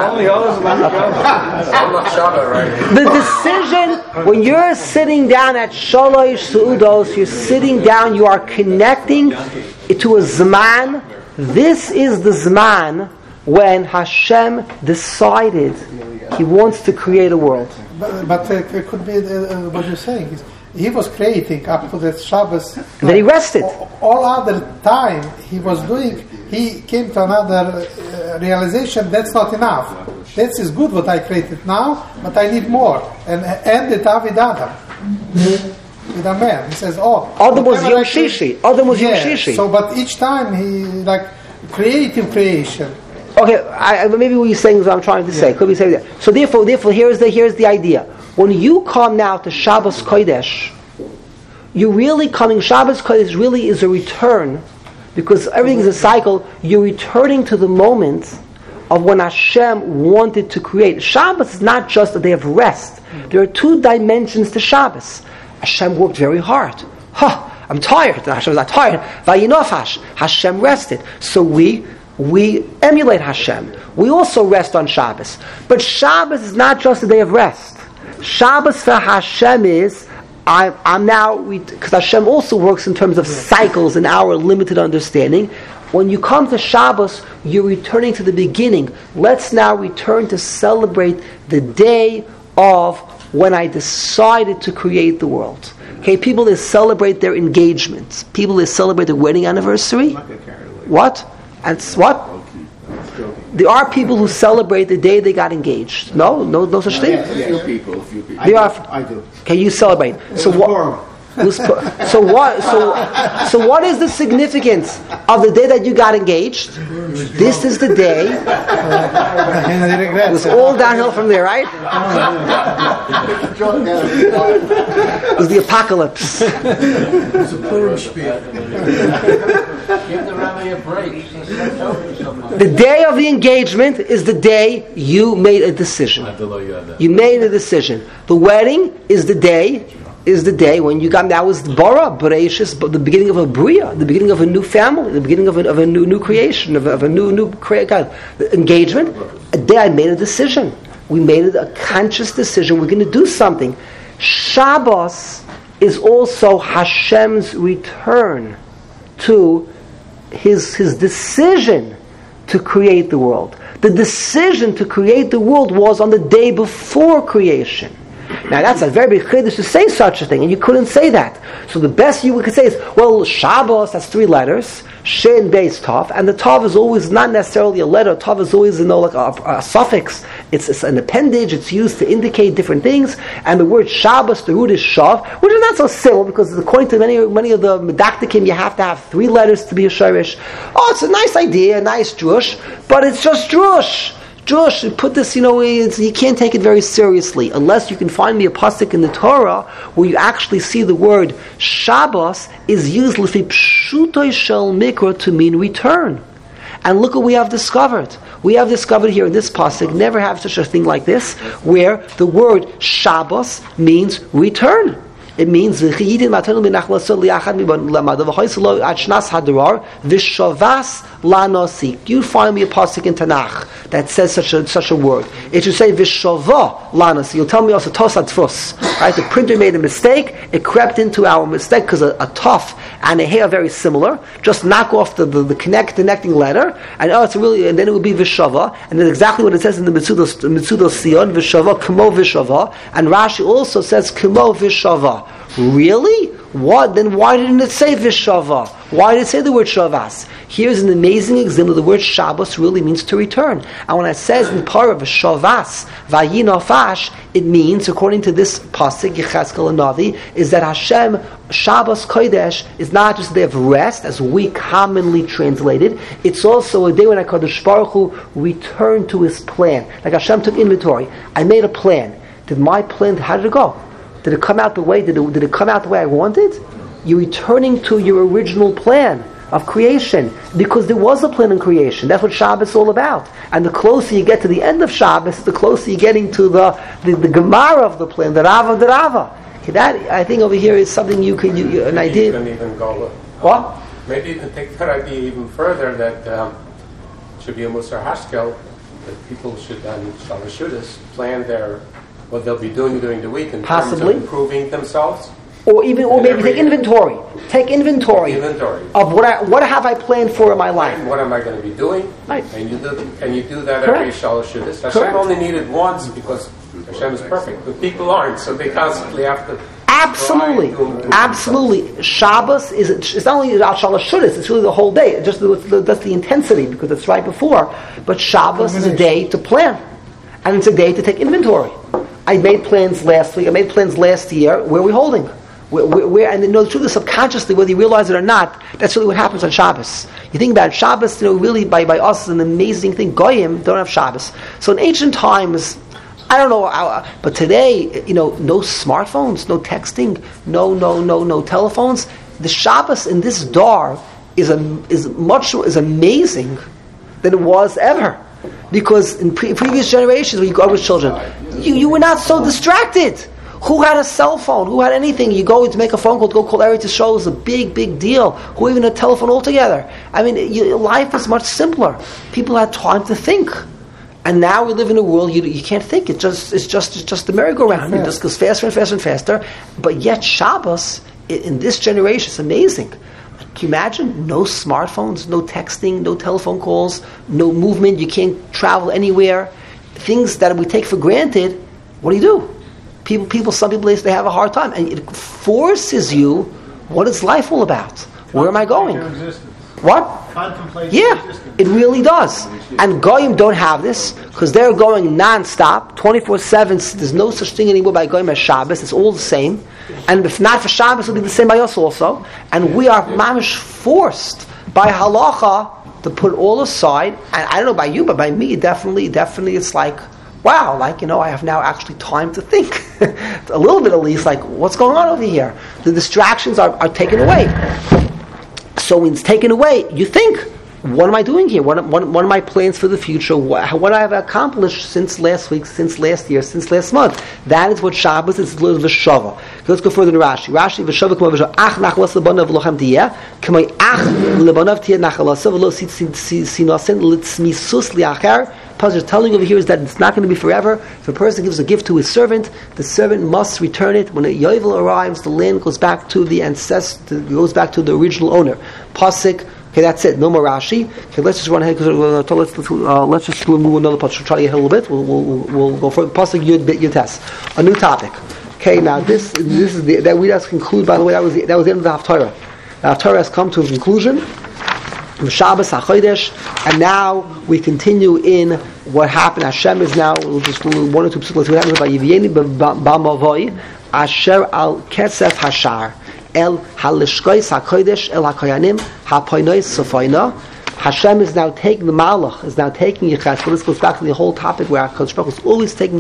The decision, when you're sitting down at Shalosh Seudos, you're sitting down, you are connecting to a Zman. This is the Zman when Hashem decided He wants to create a world. But it could be what you're saying is He was creating up to the Shabbos. And then He rested. All other time He was doing, He came to another realization that's not enough. That is good what I created now, but I need more. And ended up with Adam. With a man. He says, Adam was Yom Shishi. Adam was Yom Shishi. So, but each time He, like, creative creation. Okay, maybe what you're saying is what I'm trying to say. Could be saying that. So therefore, here's the idea. When you come now to Shabbos Kodesh, you're really coming. Shabbos Kodesh really is a return, because everything is a cycle. You're returning to the moment of when Hashem wanted to create. Shabbos is not just a day of rest. There are 2 dimensions to Shabbos. Hashem worked very hard. I'm tired. Hashem was not tired. Vayinofash. Hashem rested. So we emulate Hashem. We also rest on Shabbos. But Shabbos is not just a day of rest. Shabbos for Hashem is, I'm now, because Hashem also works in terms of cycles in our limited understanding. When you come to Shabbos, you're returning to the beginning. Let's now return to celebrate the day of when I decided to create the world. Okay, people, they celebrate their engagements. People, they celebrate their wedding anniversary. What? And what? There are people who celebrate the day they got engaged. No such thing. Few people. I do. Okay, you celebrate. So what? So what is the significance of the day that you got engaged? This is the day. It was all downhill from there, right? It was the apocalypse. It's a Purim spiel. Give the rabbi a break. The day of the engagement is the day you made a decision. You made a decision. The wedding is the day when you got, that was bara, Bereshis, the beginning of a bria, the beginning of a new family, the beginning of a new creation, of a new God. The engagement, a day I made a decision. We made a conscious decision. We're going to do something. Shabbos is also Hashem's return to his decision to create the world. The decision to create the world was on the day before creation. Now that's a very big chiddush to say such a thing, and you couldn't say that. So the best you could say is, well, Shabbos has 3 letters, Shin, Beis, Tav, and the Tav is always not necessarily a letter. Tav is always like a suffix. It's an appendage. It's used to indicate different things. And the word Shabbos, the root is Shav, which is not so simple, because according to many of the Medaktikim, you have to have 3 letters to be a Shirish. Oh, it's a nice idea, nice Drush, but it's just Drush. Josh, put this, you can't take it very seriously unless you can find me a pasuk in the Torah where you actually see the word Shabbos is used lefi pshutoi shel mikra to mean return. And look what we have discovered. We have discovered here in this pasuk, never have such a thing like this, where the word Shabbos means return. It means you find me a pasuk in Tanakh that says such a word. It should say Vishava Lanasi. You'll tell me also Tosat Fus. Right? The printer made a mistake. It crept into our mistake because a tough and a Hey are very similar. Just knock off the connecting letter, and and then it would be Vishava, and then exactly what it says in the Mitzudos Sion, Vishava, Kmo Vishava, and Rashi also says Kmo Vishava. Really? What? Then why didn't it say Vishava? Why did it say the word Shavas? Here's an amazing example. The word Shabbos really means to return. And when it says in the part of Shavas, Vayinofash, it means, according to this pasuk, Yechezkel and Navi, is that Hashem, Shabbos Kodesh, is not just a day of rest, as we commonly translated. It's also a day when HaKadosh Baruch Hu returned to His plan. Like Hashem took inventory. I made a plan. Did my plan, how did it go? Did it come out the way? Did it come out the way I wanted? You're returning to your original plan of creation, because there was a plan in creation. That's what Shabbos is all about. And the closer you get to the end of Shabbos, the closer you're getting to the Gemara of the plan, the Rav of the Rava. Okay, that, I think, over here is something you can, an idea. You can even go. What? Maybe you can take that idea even further. That should be a Musar Hashkel. That people should then Shalashudas plan what they'll be doing during the week in terms of improving themselves. Or maybe take inventory. Take inventory of what have I planned for in my life. What am I going to be doing? Right. And you do that every Shalosh Shudas. Hashem only needed once because Hashem is perfect, but people aren't, so they constantly have to. Absolutely. Shabbos it's not only about Shalosh Shudas, it's really the whole day. That's the intensity, because it's right before. But Shabbos is a day to plan, and it's a day to take inventory. I made plans last week. I made plans last year. Where are we holding? And the truth is, subconsciously, whether you realize it or not, that's really what happens on Shabbos. You think about it, Shabbos, really by us is an amazing thing. Goyim don't have Shabbos. So in ancient times, I don't know, but today, no smartphones, no texting, no telephones. The Shabbos in this dar is amazing than it was ever. Because in previous generations, when you go with children, you were not so distracted. Who had a cell phone? Who had anything? You go to make a phone call, to go call Eretz Yisrael is a big deal. Who even had a telephone altogether? I mean, life is much simpler. People had time to think. And now we live in a world you can't think. It's just the merry-go-round. It just goes faster and faster and faster. But yet Shabbos, in this generation, is amazing. Can you imagine? No smartphones, no texting, no telephone calls, no movement. You can't travel anywhere. Things that we take for granted. What do? Some people they have a hard time, and it forces you. What is life all about? Where am I going? What? Yeah, it really does. And Goyim don't have this because they're going non-stop, 24/7. There's no such thing anymore by Goyim as Shabbos. It's all the same. And if not for Shabbos, it'll be the same by us also. And we are mamish forced by halacha to put all aside. And I don't know by you, but by me, definitely, it's like, wow, I have now actually time to think. A little bit at least, like, what's going on over here? The distractions are taken away. So when it's taken away, you think, what am I doing here? What are my plans for the future? What I have accomplished since last week, since last year, since last month? That is what Shabbos is. V'shava. Let's go further to Rashi. V'shava k'mo v'shava ach nachlas lebanav v'lochem tiyeh k'mo ach lebanav tiyeh nachalasa v'lo sinasen litzmisus liachar. Pasuk is telling over here is that it's not going to be forever. If a person gives a gift to his servant, the servant must return it. When a Yovel arrives, the land goes back to the ancestor, goes back to the original owner. Pasuk. Okay, that's it. No more Rashi. Okay, let's just run ahead because let's just move another pasuk. Try to get a little bit. We'll go for pasuk Yud Tes. A new topic. Okay, now this is that we just conclude. By the way, that was the end of the Haftarah. The Haftarah has come to a conclusion. Shabbos HaChodesh, and now we continue in what happened. Hashem is now, we'll just one or two psukim. What happens by Yiviyeni b'Mavoi Asher al Kesef Hashar El Halishkois HaKodesh El HaKoyanim HaPoinois Sofoina. Hashem is now taking the Malach, is now taking Yechezkel. This goes back to the whole topic where HaKadosh Baruch Hu is always taking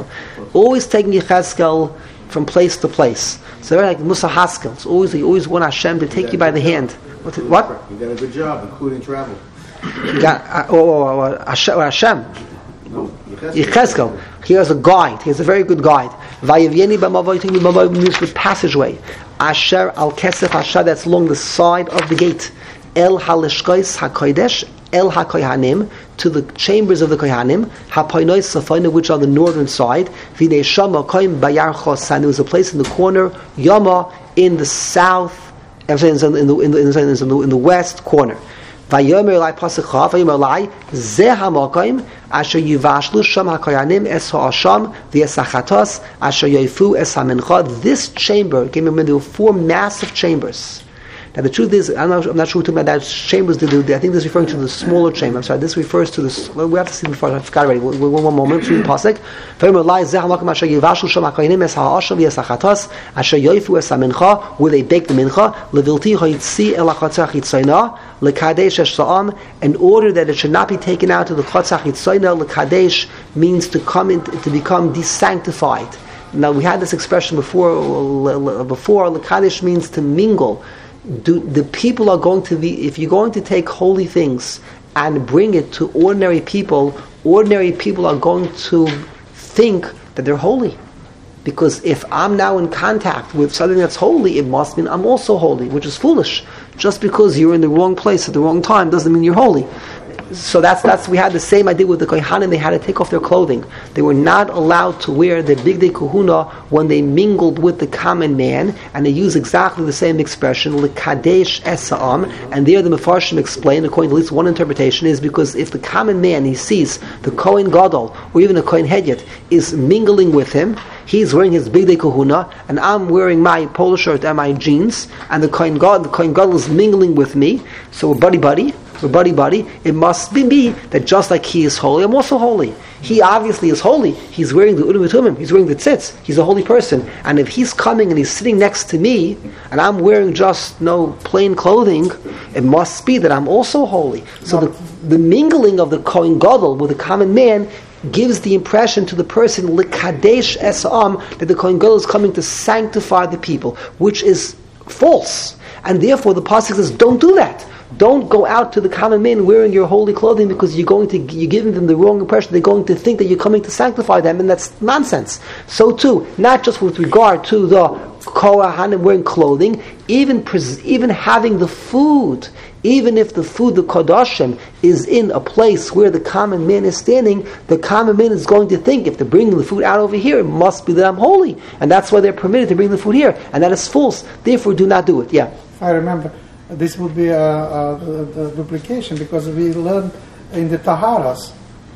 Yechezkel from place to place. So they're like Musa Haskel. It's always you always want Hashem to take you by the hand. What? You got a good job, including travel. You got Hashem. No, Yechezkel. He has a guide. He has a very good guide. Vayivyeni b'mavoi, taking b'mavoi means with passageway. Asher al kesef Hashem, that's along the side of the gate. El halishkois hakodesh, el hakoyanim, to the chambers of the koyanim. Hapoinois safoina, which are the northern side. V'nei shama koim bayar chosan. There was a place in the corner. Yama in the south I'm saying it's in the west corner. Vayomer Elai pasuk Chav, Vayomer Elai Zeh HaMakom Asher Yivashlu Sham HaKoyanim Es HaAsham V'es HaChatos Asher Yoifu Es HaMincha. This chamber, there were 4 massive chambers. Now the truth is, I'm not sure we're talking about that chambers. I think this is referring to the smaller chamber. I'm sorry, this refers to the. Well, we have to see before. I forgot already. One moment. Read the pasuk. Where they bake the mincha. In order that it should not be taken out to the chatzach yitzayna. Lekadesh means to come in, to become desanctified. Now we had this expression before. Lekadesh means to mingle. The people are going to be, if you're going to take holy things and bring it to ordinary people are going to think that they're holy. Because if I'm now in contact with something that's holy, it must mean I'm also holy, which is foolish. Just because you're in the wrong place at the wrong time doesn't mean you're holy. So that's we had the same idea with the Kohanim. They had to take off their clothing. They were not allowed to wear the Bigdei Kahuna when they mingled with the common man, and they use exactly the same expression, Lekadesh Esa'am. And there the Mefarshim explain, according to at least one interpretation, is because if the common man, he sees the Kohen Gadol, or even the Kohen Hedyot, is mingling with him, he's wearing his Bigdei Kahuna, and I'm wearing my polo shirt and my jeans, and the Kohen Gadol is mingling with me, so we're buddy-buddy. It must be me that just like he is holy, I'm also holy. He obviously is holy. He's wearing the Urim Tumim. He's wearing the tzitz. He's a holy person. And if he's coming and he's sitting next to me, and I'm wearing just plain clothing, it must be that I'm also holy. So the mingling of the Kohen Gadol with the common man gives the impression to the person, Lekadesh Esa'am, that the Kohen Gadol is coming to sanctify the people, which is false. And therefore the pasuk says, don't do that. Don't go out to the common man wearing your holy clothing, because you're giving them the wrong impression. They're going to think that you're coming to sanctify them, and that's nonsense. So too, not just with regard to the Kohanim wearing clothing, even having the food, even if the food, the Kodashim, is in a place where the common man is standing, the common man is going to think, if they're bringing the food out over here, it must be that I'm holy. And that's why they're permitted to bring the food here. And that is false. Therefore, do not do it. Yeah. I remember. This would be a duplication, because we learn in the Taharas,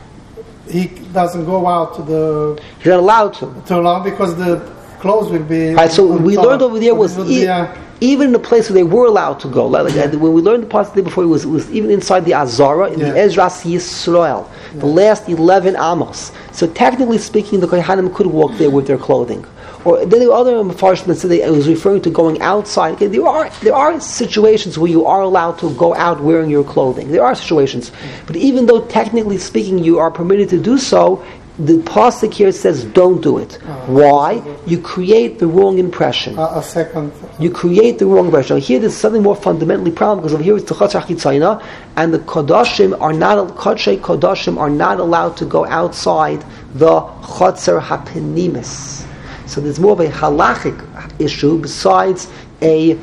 he doesn't go out to the... He's not allowed to. Too long, because the clothes will be... Right, so we learned over there was... Even in the place where they were allowed to go. When we learned the part the day before, it was even inside the Azara, in the Ezras Yisrael, the last 11 Amos. So technically speaking, the Kohanim could walk there with their clothing. Or then there were other Mefarshim that said it was referring to going outside. Okay, there are situations where you are allowed to go out wearing your clothing. There are situations. But even though technically speaking you are permitted to do so, the pasuk here says don't do it. Why? You create the wrong impression. You create the wrong impression. Now here there's something more fundamentally problem, because over here it's the Chatzach Yitzayna, and the Kodashim are not allowed to go outside the Chatzer HaPenimis. So there's more of a halachic issue besides a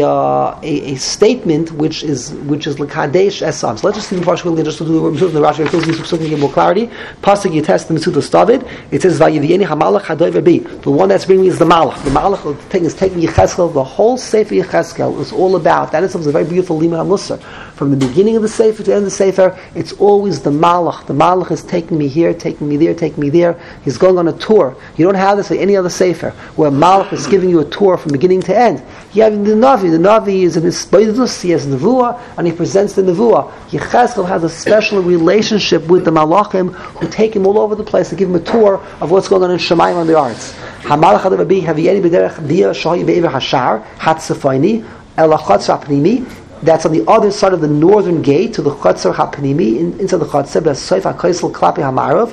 statement which is lekadesh esam. So let's just see the Farshim just to do the Rashi to get more clarity. Pasuk Yitest the Mitzudas David. It says Vayivieni Hamalach Hadover B. The one that's bringing is the Malach. The Malach is taking Yecheskel. The whole Sefer Yecheskel is all about that. Is a very beautiful Limud HaMusar. From the beginning of the Sefer to the end of the Sefer, it's always the Malach. The Malach is taking me here, taking me there, taking me there. He's going on a tour. You don't have this like any other Sefer where Malach is giving you a tour from beginning to end. You have the Navi. The Navi is in his Spaidus, he has Nevuah, and he presents the Nevuah. Yecheskel has a special relationship with the Malachim who take him all over the place to give him a tour of what's going on in Shemayim on the arts. Hamalach Hadav Havieni B'derech Dia Shahi Be'ever Hashar Hatzafayni El Chatzer HaPnimi. That's on the other side of the northern gate to the Chatzer HaPnimi, inside the Chatzer B'Soif HaKaisel Klapi HaMarav,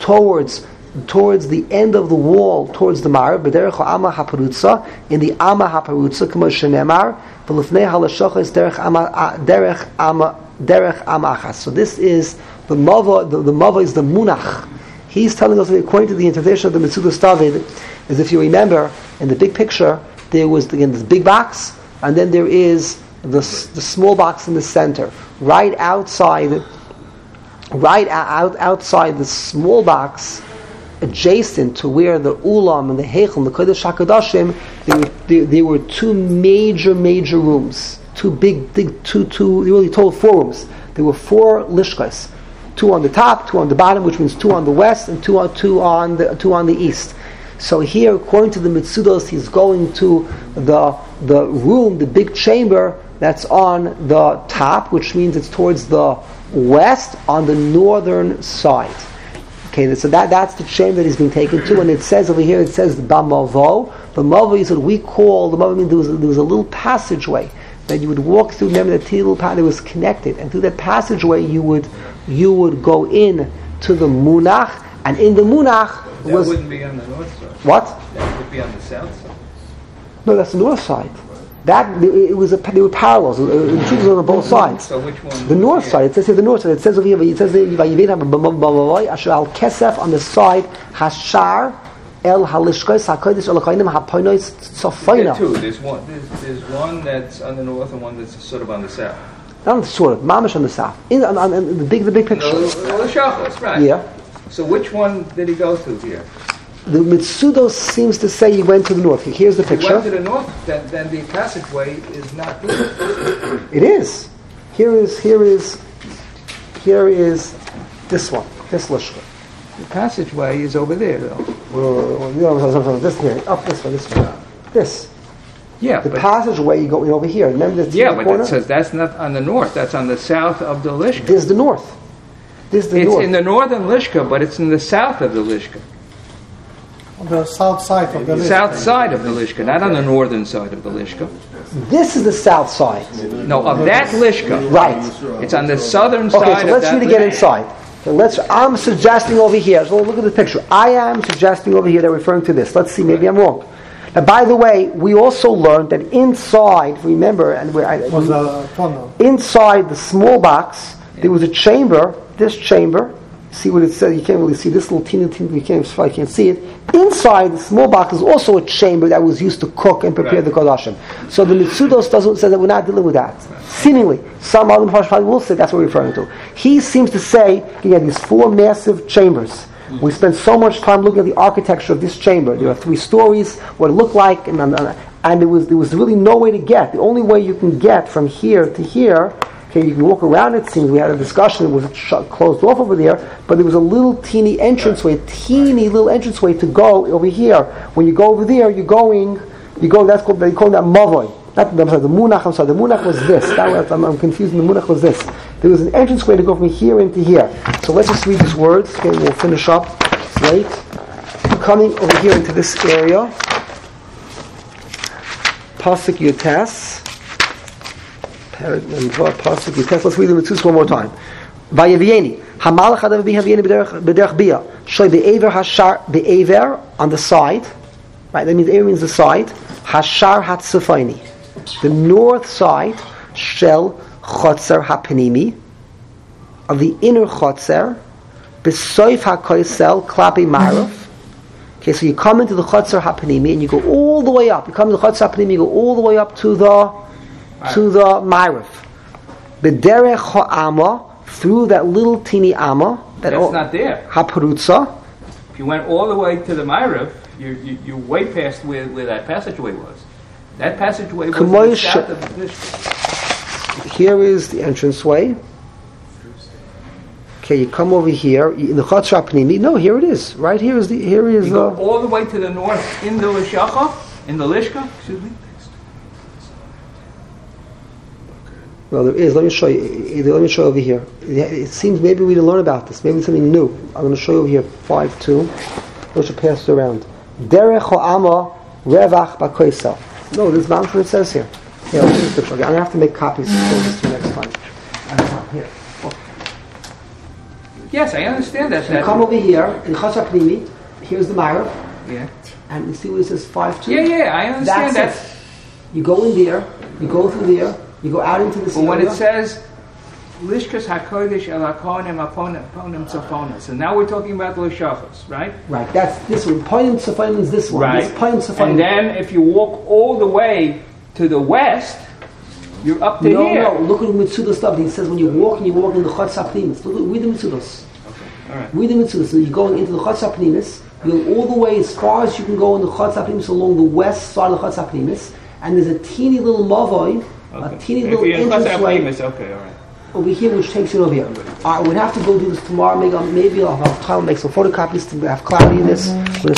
towards the end of the wall, towards the Marav, B'derech Ha'ama HaParutza, in the Ama HaParutza, K'mo Shenemar, V'lefnei HaLashocha is Derech Ama Achas. So this is the Mava is the Munach. He's telling us, according to the interpretation of the Mitzudas David, as if you remember, in the big picture, there was again this big box, and then there is the small box in the center, right outside the small box. adjacent to where the Ulam and the Heichel and the Kodesh HaKadoshim, there were two major rooms. Two really total 4 rooms. There were 4 lishkas. 2 on the top, 2 on the bottom, which means 2 on the west and 2 on the east. So here, according to the Mitzudos, he's going to the room, the big chamber that's on the top, which means it's towards the west on the northern side. Okay, so that's the chamber that he's being taken to, and it says over here, it says Bamavo. Bamavo is what we call, the Bamavo means there was a little passageway that you would walk through. Remember that little path that was connected, and through that passageway you would go in to the Munach, and in the Munach that wouldn't be on the north side. What? That would be on the south side. No, that's the north side. They were parallels. The truth was on both sides. So which one? The north side. It says here the north side. It says over here. It says Asher al Kesef on the side Hashar el Halishkos Hakodesh Elokonim Haponos Tzofina. There are 2. There's one that's on the north and one that's sort of on the south. Not sort of. Mamish on the south. In the big picture. The Shachos, right? Yeah. So which one did he go to here? The Mitzudos seems to say he went to the north. Here's the picture. He went to the north, then the passageway is not there. It is. Here is this one. This lishka. The passageway is over there, though. This here, up this one. This. Yeah. The passageway you go in over here. Remember the but it says that's not on the north. That's on the south of the lishka. This is the north. It's in the northern lishka, but it's in the south of the lishka. On the south side of the lishka. South side of the lishka, not on the northern side of the lishka. This is the south side. No, of that lishka. Right. It's on the southern side. Okay, so let's read again inside. So I'm suggesting over here. So look at the picture. I am suggesting over here they're referring to this. Let's see. Maybe I'm wrong. Now, by the way, we also learned that inside. Remember, and was a tunnel. Inside the small box, there was a chamber. This chamber, see what it says. You can't really see this little teeny. You can't see it. Inside the small box is also a chamber that was used to cook and prepare the kodashim. So the Mitzudos says that we're not dealing with that. Seemingly, some other Mepharshim will say that's what we're referring to. He seems to say you have these 4 massive chambers. We spent so much time looking at the architecture of this chamber. There are 3 stories, what it looked like, and there was really no way to get. The only way you can get from here to here. Okay, you can walk around, it seems. We had a discussion, it was closed off over there, but there was a little teeny little entranceway to go over here. When you go over there, they call that Mavoy. The Munach was this. I'm confusing, the Munach was this. There was an entranceway to go from here into here. So let's just read these words, okay, we'll finish up. It's late. Coming over here into this area. Pasuk Yotes. Let's read the Mitzvahs one more time. Vayevieni. Hamalach Adav Bihavieni B'derech Bia. Shoy Be'ever Hashar Be'ever on the side. Right, that means Ever means the side. Hashar Hatzafayni. The north side. Shel Chotzer HaPenimi. Of the inner Chotzer. B'soif HaKoisel Klapi Marav. Okay, so you come into the Chotzer HaPenimi and you go all the way up. You come to the Chotzer HaPenimi, you go all the way up to the Ma'arif. B'derech ha'ama, through that little teeny ama. That's not there. Ha'perutza. If you went all the way to the Ma'arif, you're way past where that passageway was. That passageway was in the south of the district. Here is the entranceway. Okay, you come over here in the Chotzer HaPnimi. No, here it is. Right here is you go all the way to the north in the Lishka, excuse me. Well, there is. Let me show you. Let me show you over here. It seems maybe we didn't learn about this. Maybe it's something new. I'm going to show you over here. 5:2. We should pass it around. Derech ha'ama revach b'koisel. No, this is not what it says here. Yeah, let's see the picture. Okay, I'm going to have to make copies to show this to you next time. Here. Yes, I understand that. So you come over here in Chotzer HaPnimi. Here's the Ma'arif. Yeah. And you see what it says 5:2. Yeah, I understand that. You go in there. You go through there. You go out into this area. When it says Lishkas HaKodesh El HaKonim Aponim Tzafona, so now we're talking about the Lishachos, right? Right, that's this one. Ponim Tzafona means this one. Right. And then if you walk all the way to the west, you're up to here. No, look at the Mitzudos stuff. He says when you're walking in the Chotzer HaPnimis. Read the Mitzudos. Okay, all right. Read the Mitzudos. So you're going into the Chotzer HaPnimis, You go all the way as far as you can go in the Chutz HaPnimis along the west side of the Chutz HaPnimis, and there's a teeny little mavoi, a teeny little entranceway okay, all right. over here which takes you over here. We'd have to go do this tomorrow. Maybe I'll have time to make some photocopies to have clarity in this.